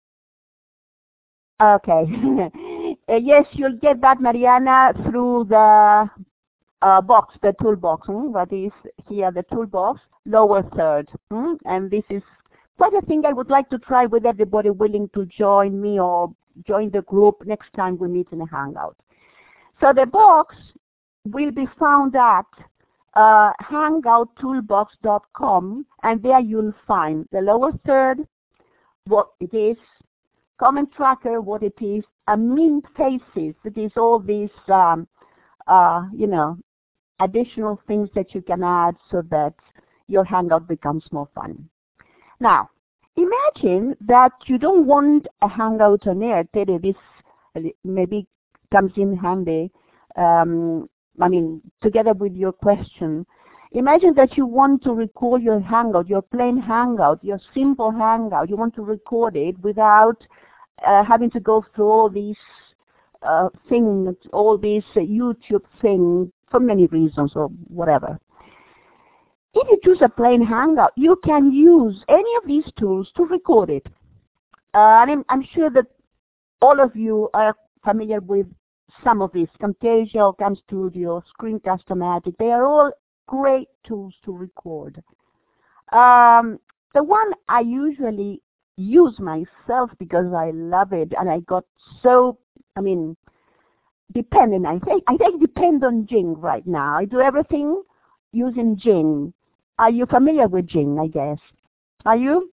are, okay, uh, yes, you'll get that, Mariana, through the uh, box, the toolbox, mm, that is here, the toolbox, lower third. Mm, and this is quite a thing I would like to try with everybody willing to join me or join the group next time we meet in a Hangout. So the box will be found at uh, hangout toolbox dot com, and there you'll find the lower third, what it is, comment tracker, what it is, a mint faces, it is all these, um, uh, you know, additional things that you can add so that your Hangout becomes more fun. Now, imagine that you don't want a Hangout on air. Teddy, this maybe comes in handy. Um, I mean, together with your question, imagine that you want to record your Hangout, your plain Hangout, your simple Hangout. You want to record it without uh, having to go through all these uh, things, all these uh, YouTube things, for many reasons or whatever. If you choose a plain Hangout, you can use any of these tools to record it. Uh, and I'm, I'm sure that all of you are familiar with some of these, Camtasia, CamStudio, Screencast-O-Matic. They are all great tools to record. Um, the one I usually use myself because I love it, and I got so, I mean, dependent. I think I think depend on Jing right now. I do everything using Jing. Are you familiar with Jing, I guess? Are you?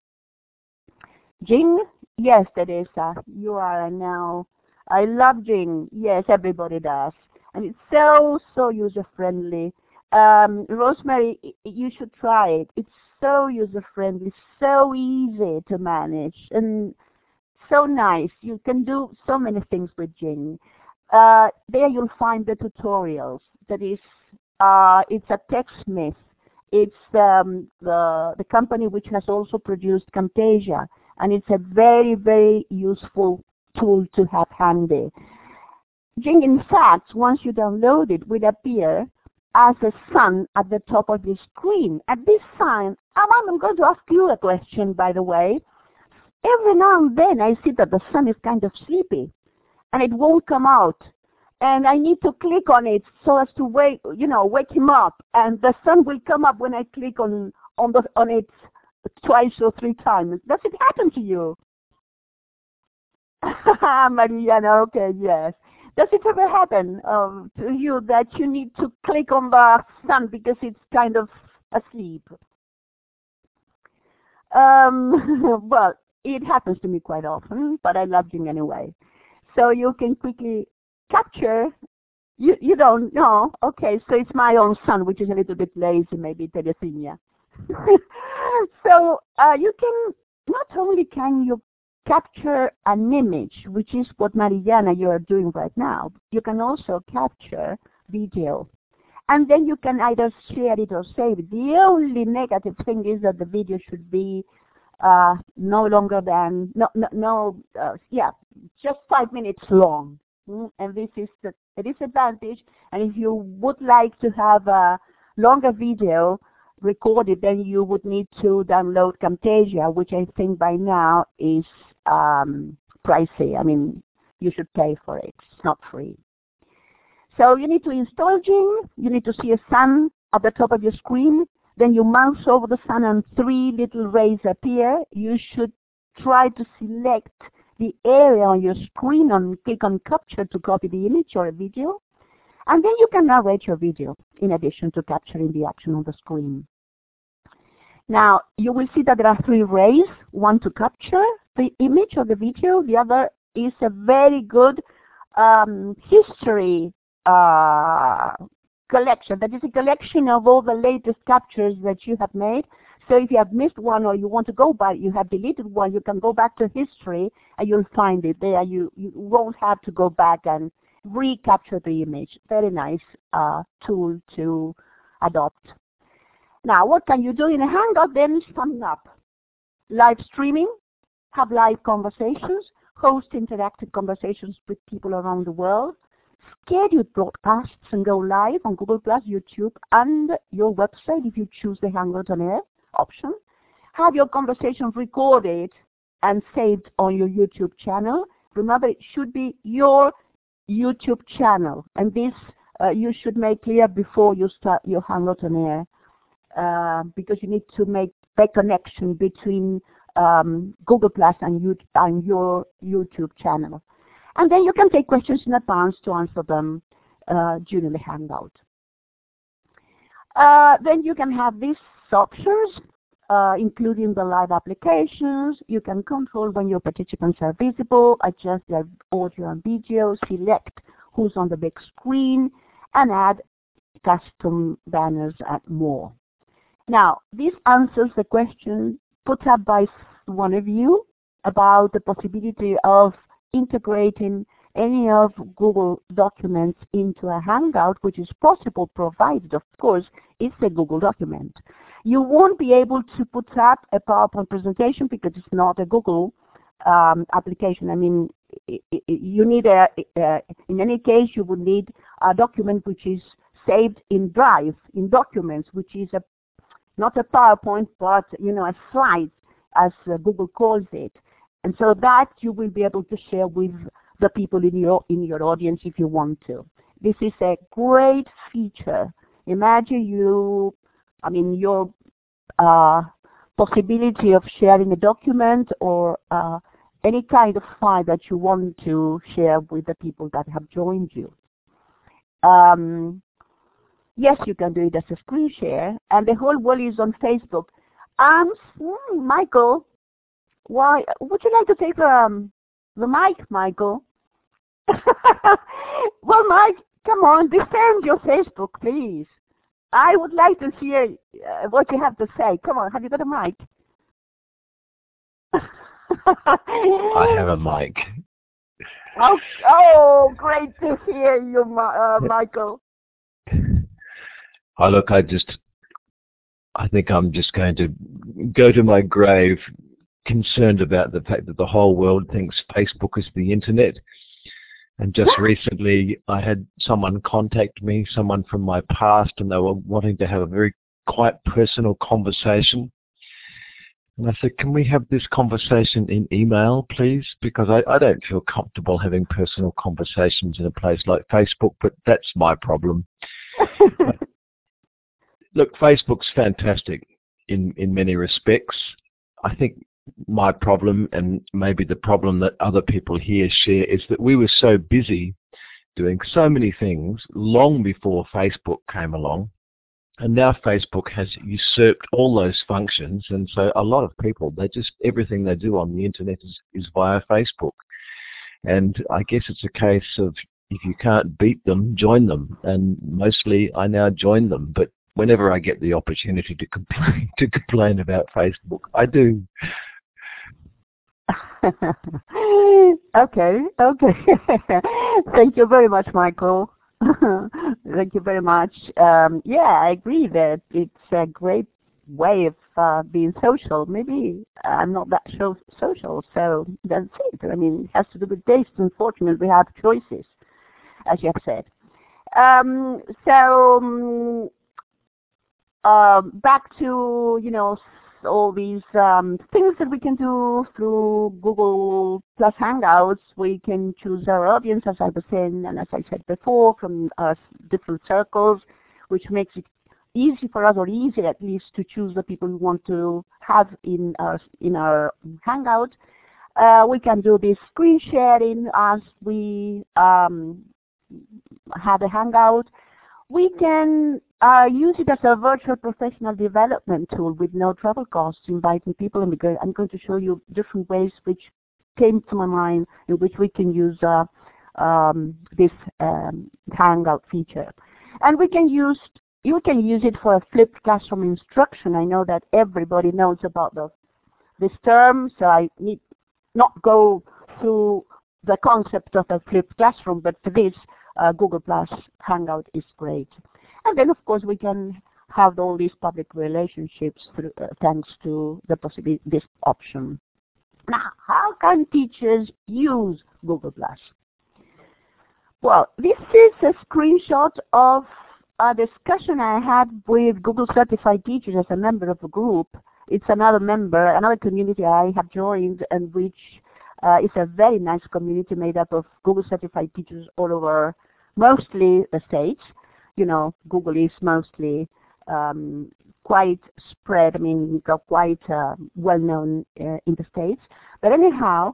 Jing? Yes, Teresa. You are now. I love Jing. Yes, everybody does. And it's so, so user-friendly. Um, Rosemary, you should try it. It's so user-friendly, so easy to manage, and so nice. You can do so many things with Jing. Uh, there you'll find the tutorials. That is, uh, it's a TechSmith. It's um, the, the company which has also produced Camtasia, and it's a very, very useful tool to have handy. Jing, in fact, once you download it, will appear as a sun at the top of your screen. At this time, I'm going to ask you a question, by the way. Every now and then I see that the sun is kind of sleepy, and it won't come out. And I need to click on it so as to wake, you know, wake him up. And the sun will come up when I click on on the on it twice or three times. Does it happen to you? Mariana, okay, yes. Does it ever happen um, to you that you need to click on the sun because it's kind of asleep? Um, well, it happens to me quite often, but I love Jing anyway. So you can quickly capture. You you don't know. Okay, so it's my own son, which is a little bit lazy, maybe Teresina. So uh, you can not only can you capture an image, which is what Mariana you are doing right now. You can also capture video, and then you can either share it or save it. The only negative thing is that the video should be uh, no longer than no no, no uh, yeah just five minutes long. Mm, and this is the, the disadvantage. And if you would like to have a longer video recorded, then you would need to download Camtasia, which I think by now is um, pricey. I mean, you should pay for it. It's not free. So you need to install Jing. You need to see a sun at the top of your screen. Then you mouse over the sun and three little rays appear. You should try to select the area on your screen and click on capture to copy the image or a video. And then you can narrate your video in addition to capturing the action on the screen. Now, you will see that there are three rays, one to capture the image or the video. The other is a very good um, history uh, collection. That is a collection of all the latest captures that you have made. So if you have missed one or you want to go back, you have deleted one, you can go back to history and you'll find it there. You, you won't have to go back and recapture the image. Very nice uh, tool to adopt. Now, what can you do in a Hangout then? Summing up. Live streaming, have live conversations, host interactive conversations with people around the world, schedule broadcasts and go live on Google Plus, YouTube, and your website if you choose the Hangout on Air option. Have your conversations recorded and saved on your YouTube channel. Remember, it should be your YouTube channel, and this uh, you should make clear before you start your Hangout on Air, uh, because you need to make the connection between um, Google Plus and, you, and your YouTube channel. And then you can take questions in advance to answer them uh, during the Hangout. Uh, then you can have these options, uh, including the live applications. You can control when your participants are visible, adjust their audio and video, select who's on the big screen, and add custom banners and more. Now, this answers the question put up by one of you about the possibility of integrating any of Google documents into a Hangout, which is possible provided, of course, it's a Google document. You won't be able to put up a PowerPoint presentation because it's not a Google um, application. I mean, it, it, you need a, a, in any case, you would need a document which is saved in Drive, in Documents, which is a not a PowerPoint, but, you know, a slide, as uh, Google calls it. And so that you will be able to share with the people in your, in your audience if you want to. This is a great feature. Imagine you, I mean, your uh, possibility of sharing a document or uh, any kind of file that you want to share with the people that have joined you. Um, yes, you can do it as a screen share, and the whole world is on Facebook. Um, Michael, why would you like to take um, the mic, Michael? Well, Mike, come on, defend your Facebook, please. I would like to hear uh, what you have to say. Come on, have you got a mic? I have a mic. Oh, oh, great to hear you, uh, Michael. Oh, look, I just, I think I'm just going to go to my grave concerned about the fact that the whole world thinks Facebook is the internet. And just recently I had someone contact me, someone from my past, and they were wanting to have a very quite personal conversation. And I said, can we have this conversation in email, please? Because I, I don't feel comfortable having personal conversations in a place like Facebook, but that's my problem. Look, Facebook's fantastic in, in many respects. I think my problem, and maybe the problem that other people here share, is that we were so busy doing so many things long before Facebook came along. And now Facebook has usurped all those functions, and so a lot of people, they just, everything they do on the internet is, is via Facebook. And I guess it's a case of, if you can't beat them, join them. And mostly I now join them, but whenever I get the opportunity to complain, to complain about Facebook, I do. Okay, okay. Thank you very much, Michael. Thank you very much. Um, yeah, I agree that it's a great way of uh, being social. Maybe I'm not that so social, so that's it. I mean, it has to do with taste. Unfortunately, we have choices, as you have said. Um, so um, uh, back to, you know, all these um, things that we can do through Google Plus Hangouts. We can choose our audience, as I was saying, and as I said before, from uh, different circles, which makes it easy for us, or easy at least, to choose the people we want to have in our, in our Hangout. Uh, we can do this screen sharing as we um, have a Hangout. We can uh, use it as a virtual professional development tool with no travel costs, inviting people. And I'm going to show you different ways which came to my mind in which we can use uh, um, this um, Hangout feature. And we can use, you can use it for a flipped classroom instruction. I know that everybody knows about the, this term, so I need not go through the concept of a flipped classroom, but for this, uh, Google Plus Hangout is great. And then, of course, we can have all these public relationships through, uh, thanks to the possibility, this option. Now, how can teachers use Google Plus? Well, this is a screenshot of a discussion I had with Google Certified Teachers as a member of a group. It's another member, another community I have joined, and which uh, is a very nice community made up of Google Certified Teachers all over, mostly the States. You know, Google is mostly um, quite spread, I mean, quite uh, well-known uh, in the States. But anyhow,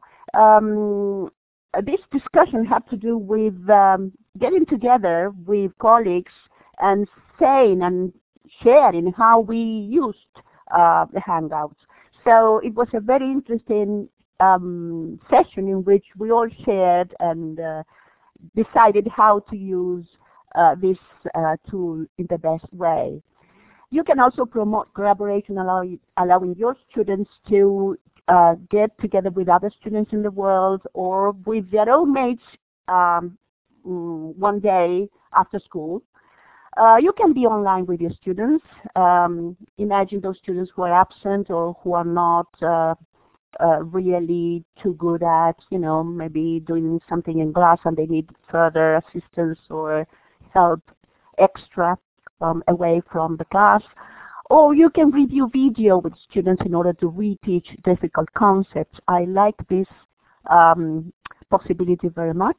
um, this discussion had to do with um, getting together with colleagues and saying and sharing how we used uh, the Hangouts. So it was a very interesting um, session in which we all shared and uh, decided how to use uh, this uh, tool in the best way. You can also promote collaboration, allow, allowing your students to uh, get together with other students in the world or with their own mates um, one day after school. Uh, you can be online with your students. Um, imagine those students who are absent or who are not uh, uh, really too good at, you know, maybe doing something in class and they need further assistance or help extra um, away from the class. Or you can review video with students in order to reteach difficult concepts. I like this um, possibility very much,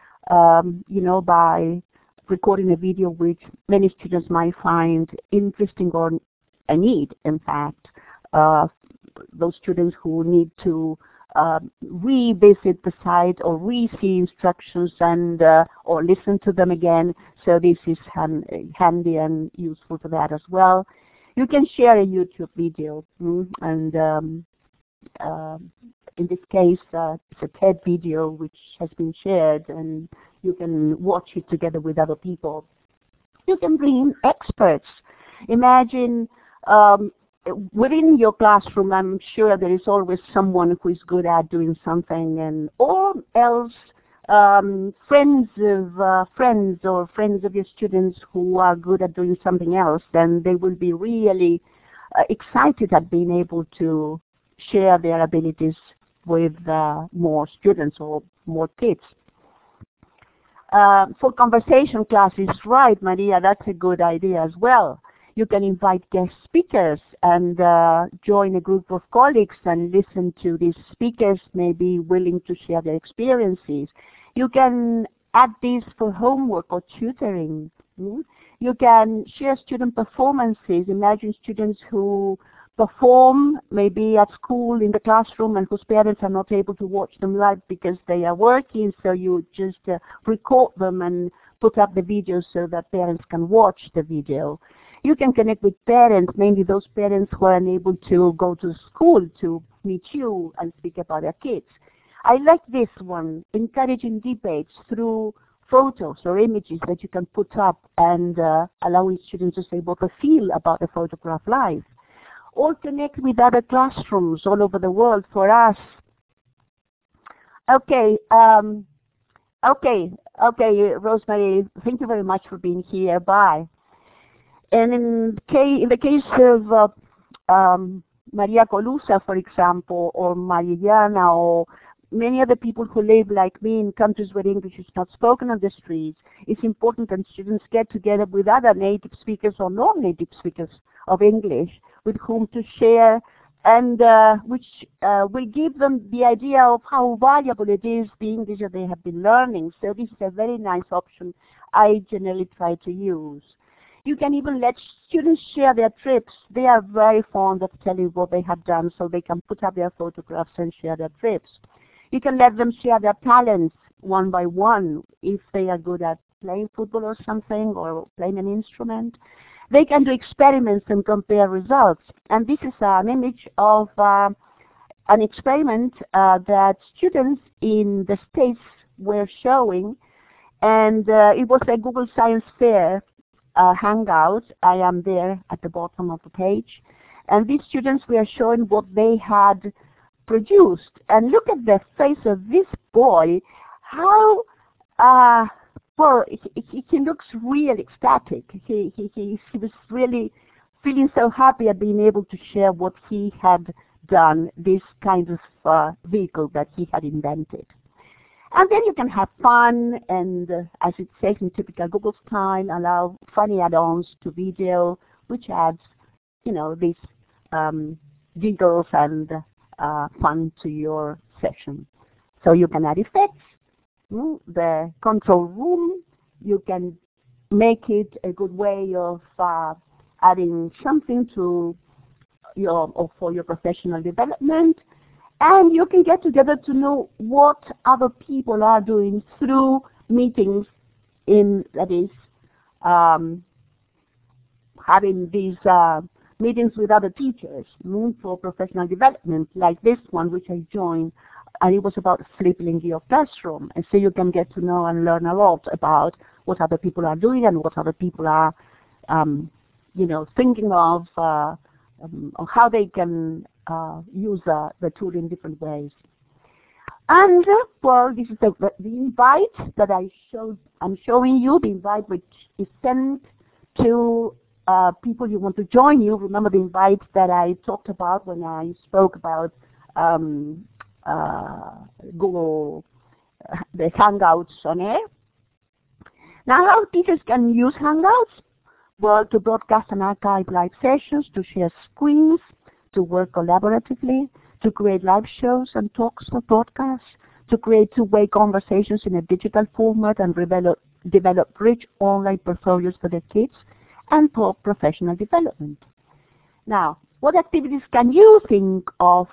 um, you know, by recording a video which many students might find interesting or a need, in fact. Uh, those students who need to uh, revisit the site or re-see instructions and uh, or listen to them again. So this is hand, handy and useful for that as well. You can share a YouTube video, mm, and um, uh, in this case, uh, it's a TED video which has been shared, and you can watch it together with other people. You can bring in experts. Imagine um, within your classroom, I'm sure there is always someone who is good at doing something, and or else um, friends of uh, friends or friends of your students who are good at doing something else. Then they will be really uh, excited at being able to share their abilities with uh, more students or more kids. Uh, for conversation classes, right, Maria, that's a good idea as well. You can invite guest speakers and uh, join a group of colleagues and listen to these speakers, maybe willing to share their experiences. You can add this for homework or tutoring. Mm? You can share student performances. Imagine students who perform maybe at school in the classroom and whose parents are not able to watch them live because they are working, so you just uh, record them and put up the video so that parents can watch the video. You can connect with parents, mainly those parents who are unable to go to school to meet you and speak about their kids. I like this one, encouraging debates through photos or images that you can put up and uh, allowing students to say what they feel about the photograph live. Or connect with other classrooms all over the world for us. Okay, um, okay, okay, Rosemary, thank you very much for being here. Bye. And in, in the case of uh, um, Maria Colusa, for example, or Mariana, or many other people who live like me in countries where English is not spoken on the streets, it's important that students get together with other native speakers or non-native speakers of English with whom to share, and uh, which uh, will give them the idea of how valuable it is, the English that they have been learning. So this is a very nice option I generally try to use. You can even let students share their trips. They are very fond of telling what they have done, so they can put up their photographs and share their trips. You can let them share their talents one by one if they are good at playing football or something, or playing an instrument. They can do experiments and compare results. And this is an image of uh, an experiment uh, that students in the States were showing, and uh, it was a Google Science Fair uh, hangout. I am there at the bottom of the page. And these students were showing what they had produced. And look at the face of this boy, how, uh, well, he, he looks really ecstatic. He, he, he, he was really feeling so happy at being able to share what he had done, this kind of uh, vehicle that he had invented. And then you can have fun, and uh, as it says in typical Google style, allow funny add-ons to video, which adds, you know, these um, giggles and uh, fun to your session. So you can add effects, mm, the control room, you can make it a good way of uh, adding something to your, or for your professional development. And you can get together to know what other people are doing through meetings in, that is, um, having these uh, meetings with other teachers mm, for professional development, like this one, which I joined, and it was about flipping your classroom. And so you can get to know and learn a lot about what other people are doing and what other people are, um, you know, thinking of, uh, um, on how they can Uh, use uh, the tool in different ways. And uh, well, this is the, the invite that I showed. I'm showing you the invite which is sent to uh, people you want to join you. Remember the invite that I talked about when I spoke about um, uh, Google, uh, the Hangouts on air. Now, how teachers can use Hangouts? Well, to broadcast and archive live sessions, to share screens, to work collaboratively, to create live shows and talks for broadcasts, to create two-way conversations in a digital format and develop, develop rich online portfolios for their kids, and for professional development. Now, what activities can you think of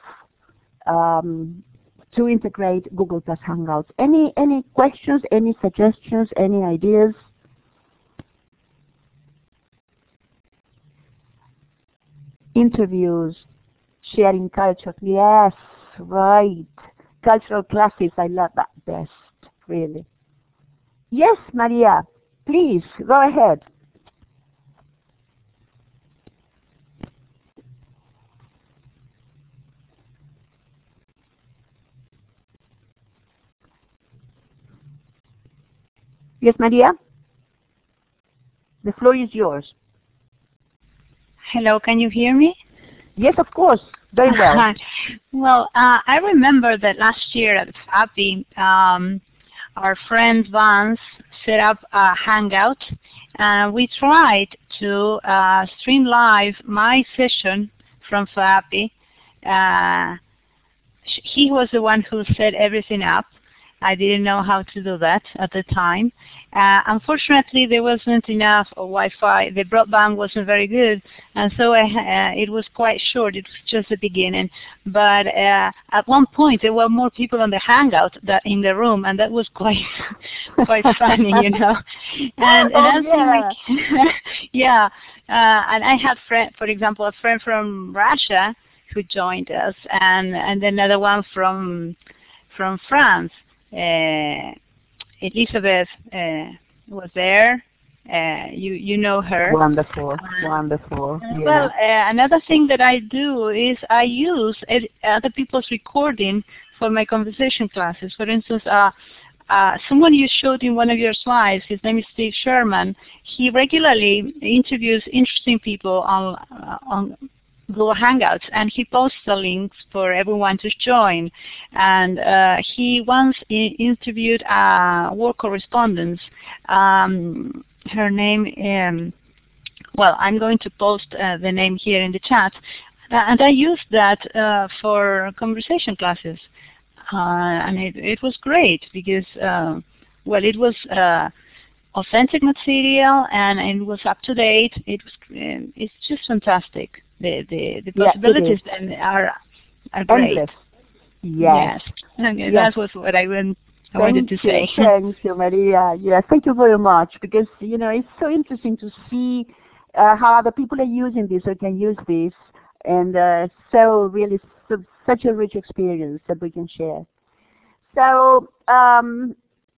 um, to integrate Google Plus Hangouts? Any, any questions, any suggestions, any ideas? Interviews, sharing culture, yes, right. Cultural classes, I love that best, really. Yes, Maria, please, go ahead. Yes, Maria? The floor is yours. Hello, can you hear me? Yes, of course. Very well. Well, uh, I remember that last year at FAPI, um, our friend Vance set up a Hangout, and we tried to uh, stream live my session from FAPI. Uh, he was the one who set everything up. I didn't know how to do that at the time. Uh, unfortunately, there wasn't enough Wi-Fi. The broadband wasn't very good, and so I, uh, it was quite short. It was just the beginning. But uh, at one point, there were more people on the Hangout that in the room, and that was quite quite funny, you know. And, and oh, yeah. We, yeah. Uh, and I had, friend, for example, a friend from Russia who joined us, and and another one from from France. Uh, Elizabeth uh, was there. Uh, you you know her. Wonderful, uh, wonderful. Yeah. Well, uh, another thing that I do is I use ed other people's recording for my conversation classes. For instance, uh, uh, someone you showed in one of your slides, his name is Steve Sherman. He regularly interviews interesting people on uh, on Google Hangouts, and he posts the links for everyone to join. And uh, he once interviewed a war correspondent. Um, her name, um, well, I'm going to post uh, the name here in the chat. Uh, and I used that uh, for conversation classes. Uh, and it, it was great because, uh, well, it was uh, authentic material, and it was up to date. It was, um, it's just fantastic. The the the possibilities yeah, then are are great. Endless. Yes. Yes. Okay, yes. That was what I, went, I wanted to you. say. Thank you, Maria. Yeah, thank you very much, because you know it's so interesting to see uh, how other people are using this or can use this, and uh, so really so, such a rich experience that we can share. So um,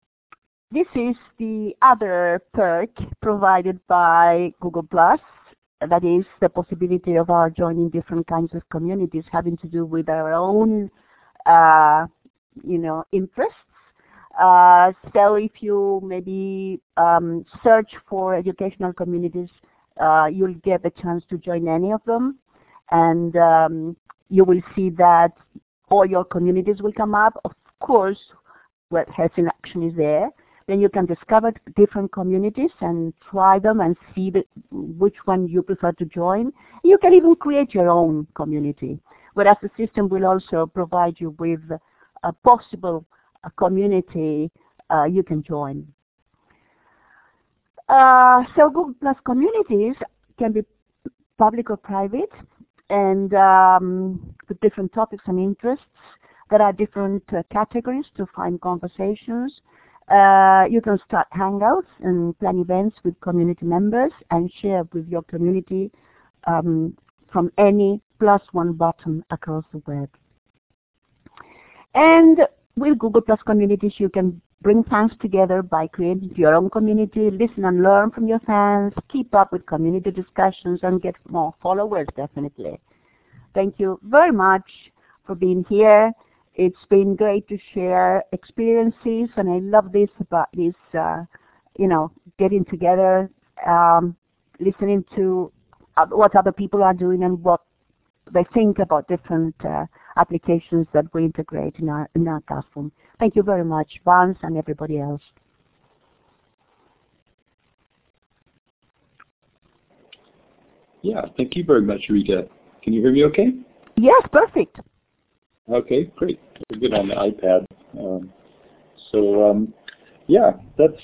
this is the other perk provided by Google Plus. That is the possibility of our joining different kinds of communities having to do with our own, uh, you know, interests. Uh, so if you maybe um, search for educational communities, uh, you'll get the chance to join any of them, and um, you will see that all your communities will come up. Of course, where Health in Action is there. Then you can discover different communities and try them and see the, which one you prefer to join. You can even create your own community, whereas the system will also provide you with a possible a community uh, you can join. Uh, so Google Plus communities can be public or private, and um, with different topics and interests. There are different uh, categories to find conversations. Uh, you can start hangouts and plan events with community members and share with your community um, from any plus one button across the web. And with Google Plus communities, you can bring fans together by creating your own community, listen and learn from your fans, keep up with community discussions, and get more followers, definitely. Thank you very much for being here. It's been great to share experiences, and I love this about this, uh, you know, getting together, um, listening to uh, what other people are doing and what they think about different uh, applications that we integrate in our in our classroom. Thank you very much, Vance and everybody else. Yeah, thank you very much, Rita. Can you hear me okay? Yes, perfect. Okay, great. We're good on the iPad. Um, so, um, yeah, that's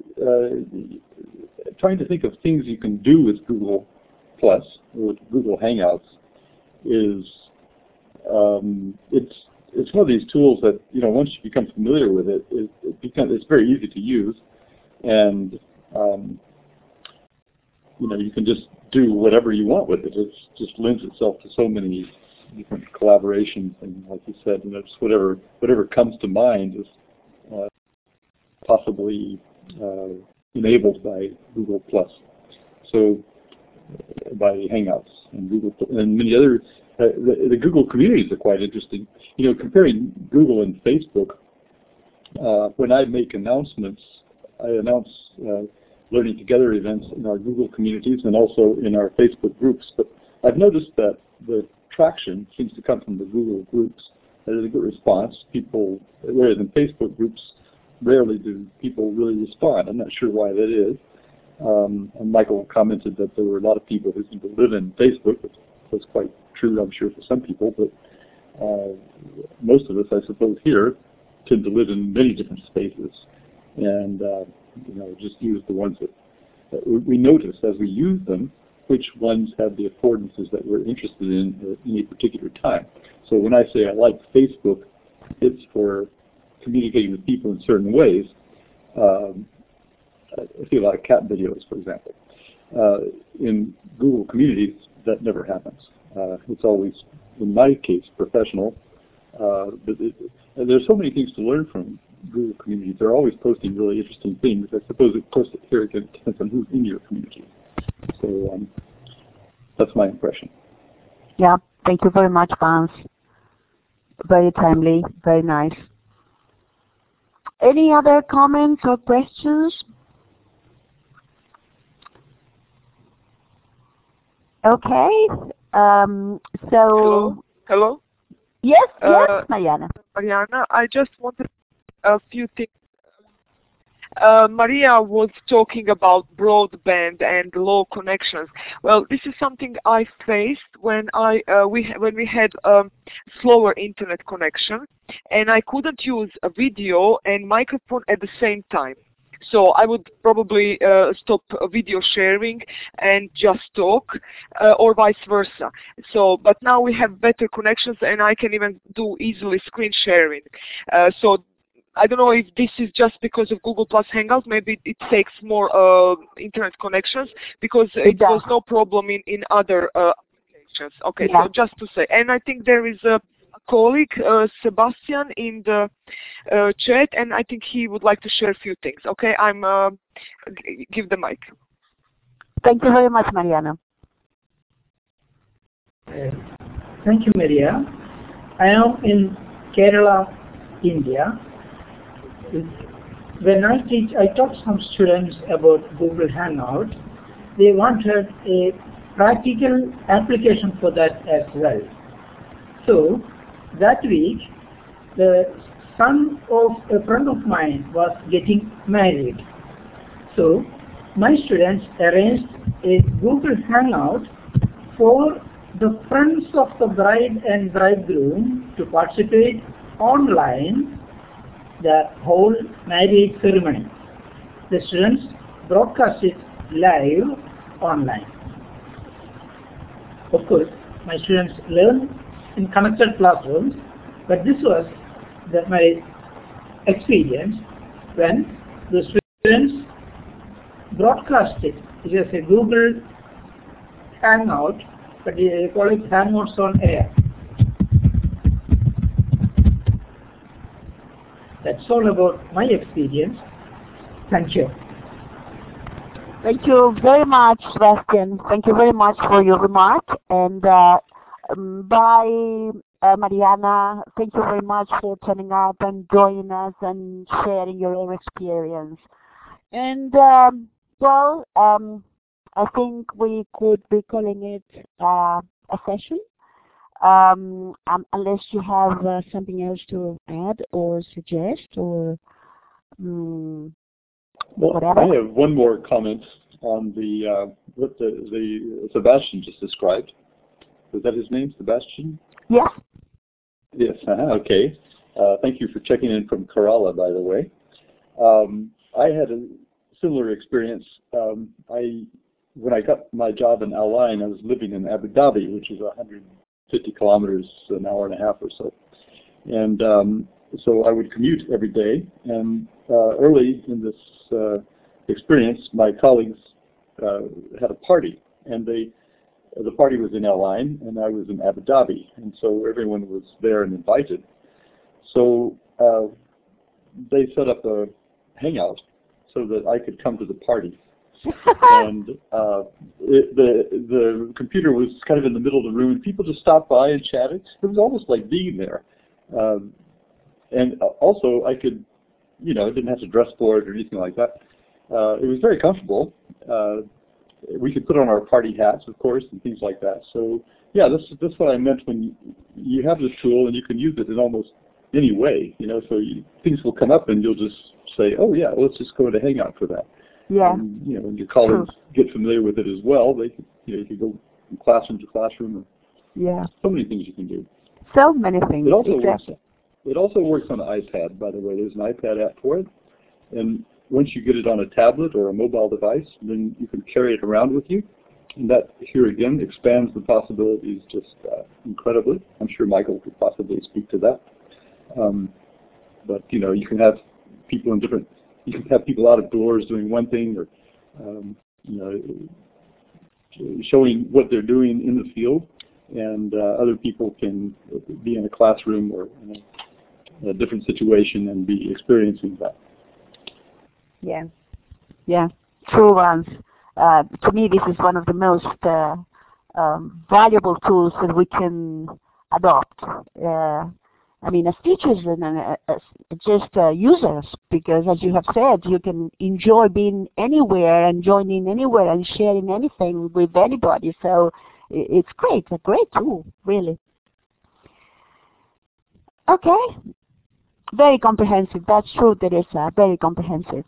uh, trying to think of things you can do with Google Plus, or with Google Hangouts, is um, it's it's one of these tools that, you know, once you become familiar with it, it, it becomes it's very easy to use, and um, you know, you can just do whatever you want with it. It just lends itself to so many different collaborations, and like you said, you know, just whatever whatever comes to mind is uh, possibly uh, enabled by Google Plus. So uh, by Hangouts and Google and many other uh, the, the Google communities are quite interesting. You know, comparing Google and Facebook. Uh, when I make announcements, I announce uh, Learning Together events in our Google communities and also in our Facebook groups. But I've noticed that the traction seems to come from the Google groups. There's a good response. People, whereas in Facebook groups, rarely do people really respond. I'm not sure why that is. Um, and Michael commented that there were a lot of people who seem to live in Facebook, which was quite true, I'm sure, for some people. But uh, most of us, I suppose, here tend to live in many different spaces, and uh, you know, just use the ones that, that we notice as we use them, which ones have the affordances that we're interested in at any particular time. So when I say I like Facebook, it's for communicating with people in certain ways. Um, I see a lot of cat videos, for example. Uh, in Google communities, that never happens. Uh, it's always, in my case, professional. Uh, but it, there's so many things to learn from Google communities. They're always posting really interesting things. I suppose, of course, here it depends on who's in your community. So um, that's my impression. Yeah, thank you very much, Vance. Very timely, very nice. Any other comments or questions? Okay. Um, so. Hello. Hello. Yes. Yes, uh, Mariana. Mariana, I just wanted a few things. Uh, Maria was talking about broadband and low connections. Well, this is something I faced when I uh, we when we had um, slower internet connection, and I couldn't use a video and microphone at the same time. So I would probably uh, stop video sharing and just talk, uh, or vice versa. So, but now we have better connections, and I can even do easily screen sharing. Uh, so. I don't know if this is just because of Google Plus Hangouts. Maybe it takes more uh, internet connections, because it, it was no problem in, in other uh, applications. Okay, yeah. So just to say. And I think there is a, a colleague, uh, Sebastian, in the uh, chat, and I think he would like to share a few things. Okay, I'm uh, g give the mic. Thank you very much, Mariana. Uh, thank you, Maria. I am in Kerala, India. When I teach, I taught some students about Google Hangout. They wanted a practical application for that as well. So that week, the son of a friend of mine was getting married. So my students arranged a Google Hangout for the friends of the bride and bridegroom to participate online the whole marriage ceremony. The students broadcast it live online. Of course, my students learn in connected classrooms, but this was the, my experience when the students broadcast it. It is a Google Hangout, but they call it Hangouts on Air. That's all about my experience. Thank you. Thank you very much, Sebastian. Thank you very much for your remark. And uh, um, bye, uh, Mariana. Thank you very much for turning up and joining us and sharing your own experience. And, um, well, um, I think we could be calling it uh, a session. Um, um, unless you have uh, something else to add or suggest or um, well, whatever. I have one more comment on the uh, what the, the Sebastian just described. Was that his name, Sebastian? Yes. Yes. Uh-huh, okay. Uh, thank you for checking in from Kerala, by the way. Um, I had a similar experience. Um, I when I got my job in Al Ain, I was living in Abu Dhabi, which is a hundred. fifty kilometers, an hour and a half or so. And um, so I would commute every day. And uh, early in this uh, experience, my colleagues uh, had a party. And they, the party was in Al Ain, and I was in Abu Dhabi. And so everyone was there and invited. So uh, they set up a hangout so that I could come to the party. and uh, it, the the computer was kind of in the middle of the room, and people just stopped by and chatted. It was almost like being there. Um, and also, I could, you know, didn't have to dress for it or anything like that. Uh, it was very comfortable. Uh, we could put on our party hats, of course, and things like that. So, yeah, this this is what I meant when you, you have this tool and you can use it in almost any way. You know, so you, things will come up and you'll just say, oh yeah, let's just go to Hangout for that. Yeah. And, you know, and your colleagues True. get familiar with it as well. They, could, you know, you could go from classroom to classroom. Or yeah. So many things you can do. So many things. It also exactly. works. It also works on an iPad, by the way. There's an iPad app for it, and once you get it on a tablet or a mobile device, then you can carry it around with you, and that here again expands the possibilities just uh, incredibly. I'm sure Michael could possibly speak to that. Um, but you know, you can have people in different. You can have people out of doors doing one thing, or um, you know, showing what they're doing in the field, and uh, other people can be in a classroom or in a, a different situation and be experiencing that. Yeah, yeah, true ones. Uh, to me, this is one of the most uh, um, valuable tools that we can adopt. Uh, I mean, as teachers and uh, as just uh, users, because as you have said, you can enjoy being anywhere and joining anywhere and sharing anything with anybody. So it's great, a great tool, really. Okay, very comprehensive. That's true, Teresa, very comprehensive.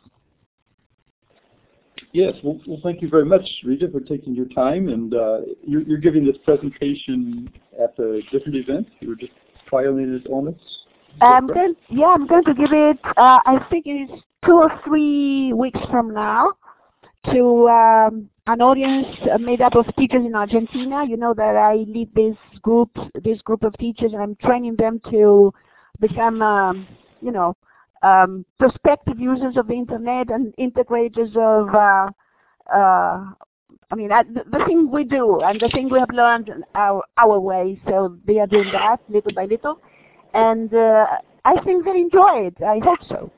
Yes, well, well thank you very much, Rita, for taking your time. And uh, you're, you're giving this presentation at a different event. You were just trialing it on us. I'm going, yeah, I'm going to give it, uh, I think it is two or three weeks from now, to um, an audience made up of teachers in Argentina. You know that I lead this group, this group of teachers, and I'm training them to become, um, you know, um, prospective users of the internet and integrators of, uh, uh, I mean, uh, the, the thing we do and the thing we have learned our, our way. So they are doing that little by little. and uh, I think they enjoy it. I hope so.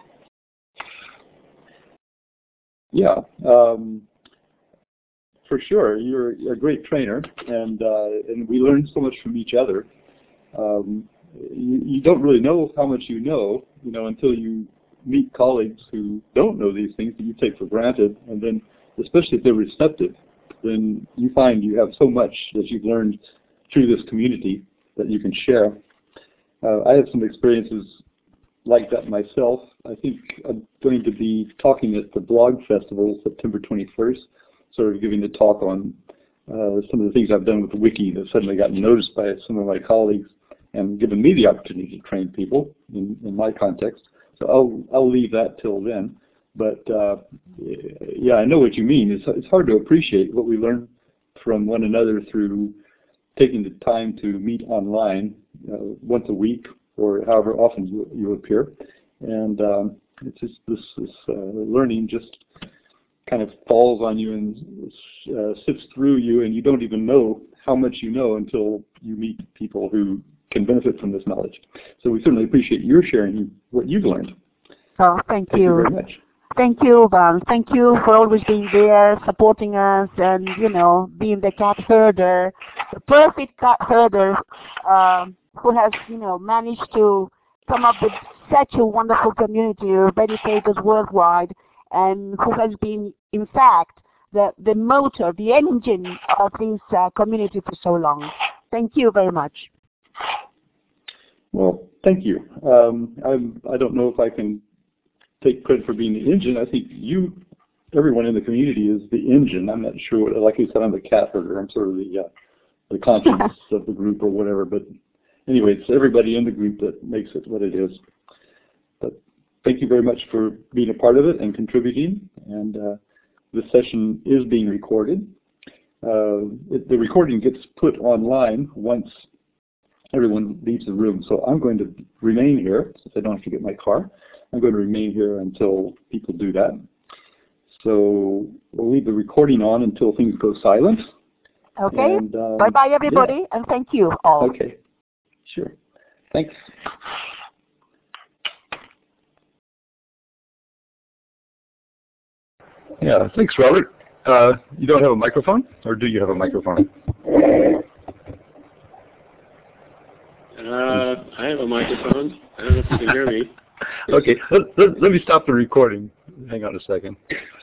Yeah, um, for sure. You're a great trainer, and uh, and we learn so much from each other. Um, you, you don't really know how much you know, you know, until you meet colleagues who don't know these things that you take for granted, and then, especially if they're receptive, then you find you have so much that you've learned through this community that you can share. Uh, I have some experiences like that myself. I think I'm going to be talking at the Blog Festival September twenty-first, sort of giving a talk on uh, some of the things I've done with the wiki that suddenly got noticed by some of my colleagues and given me the opportunity to train people in, in my context. So I'll, I'll leave that till then. But uh, yeah, I know what you mean. It's, it's hard to appreciate what we learn from one another through taking the time to meet online uh, once a week or however often you, you appear. And um, it's just this, this uh, learning just kind of falls on you and uh, sifts through you, and you don't even know how much you know until you meet people who can benefit from this knowledge. So we certainly appreciate your sharing what you've learned. Oh, thank, thank you. you very much. Thank you, Van. Thank you for always being there, supporting us, and, you know, being the cat herder, the perfect cat herder um, who has, you know, managed to come up with such a wonderful community of meditators worldwide, and who has been, in fact, the, the motor, the engine of this uh, community for so long. Thank you very much. Well, thank you. Um, I'm, I don't know if I can take credit for being the engine. I think you, everyone in the community is the engine. I'm not sure what, like you said, I'm the cat herder. I'm sort of the, uh, the conscience of the group or whatever. But anyway, it's everybody in the group that makes it what it is. But thank you very much for being a part of it and contributing. And uh, this session is being recorded. Uh, it, the recording gets put online once everyone leaves the room. So I'm going to remain here, since I don't have to get my car. I'm going to remain here until people do that. So we'll leave the recording on until things go silent. Okay. And, um, bye-bye, everybody, yeah. and thank you all. Okay. Sure. Thanks. Yeah, thanks, Robert. Uh, you don't have a microphone, or do you have a microphone? Uh, I have a microphone. I don't know if you can hear me. Okay, let, let, let me stop the recording. Hang on a second.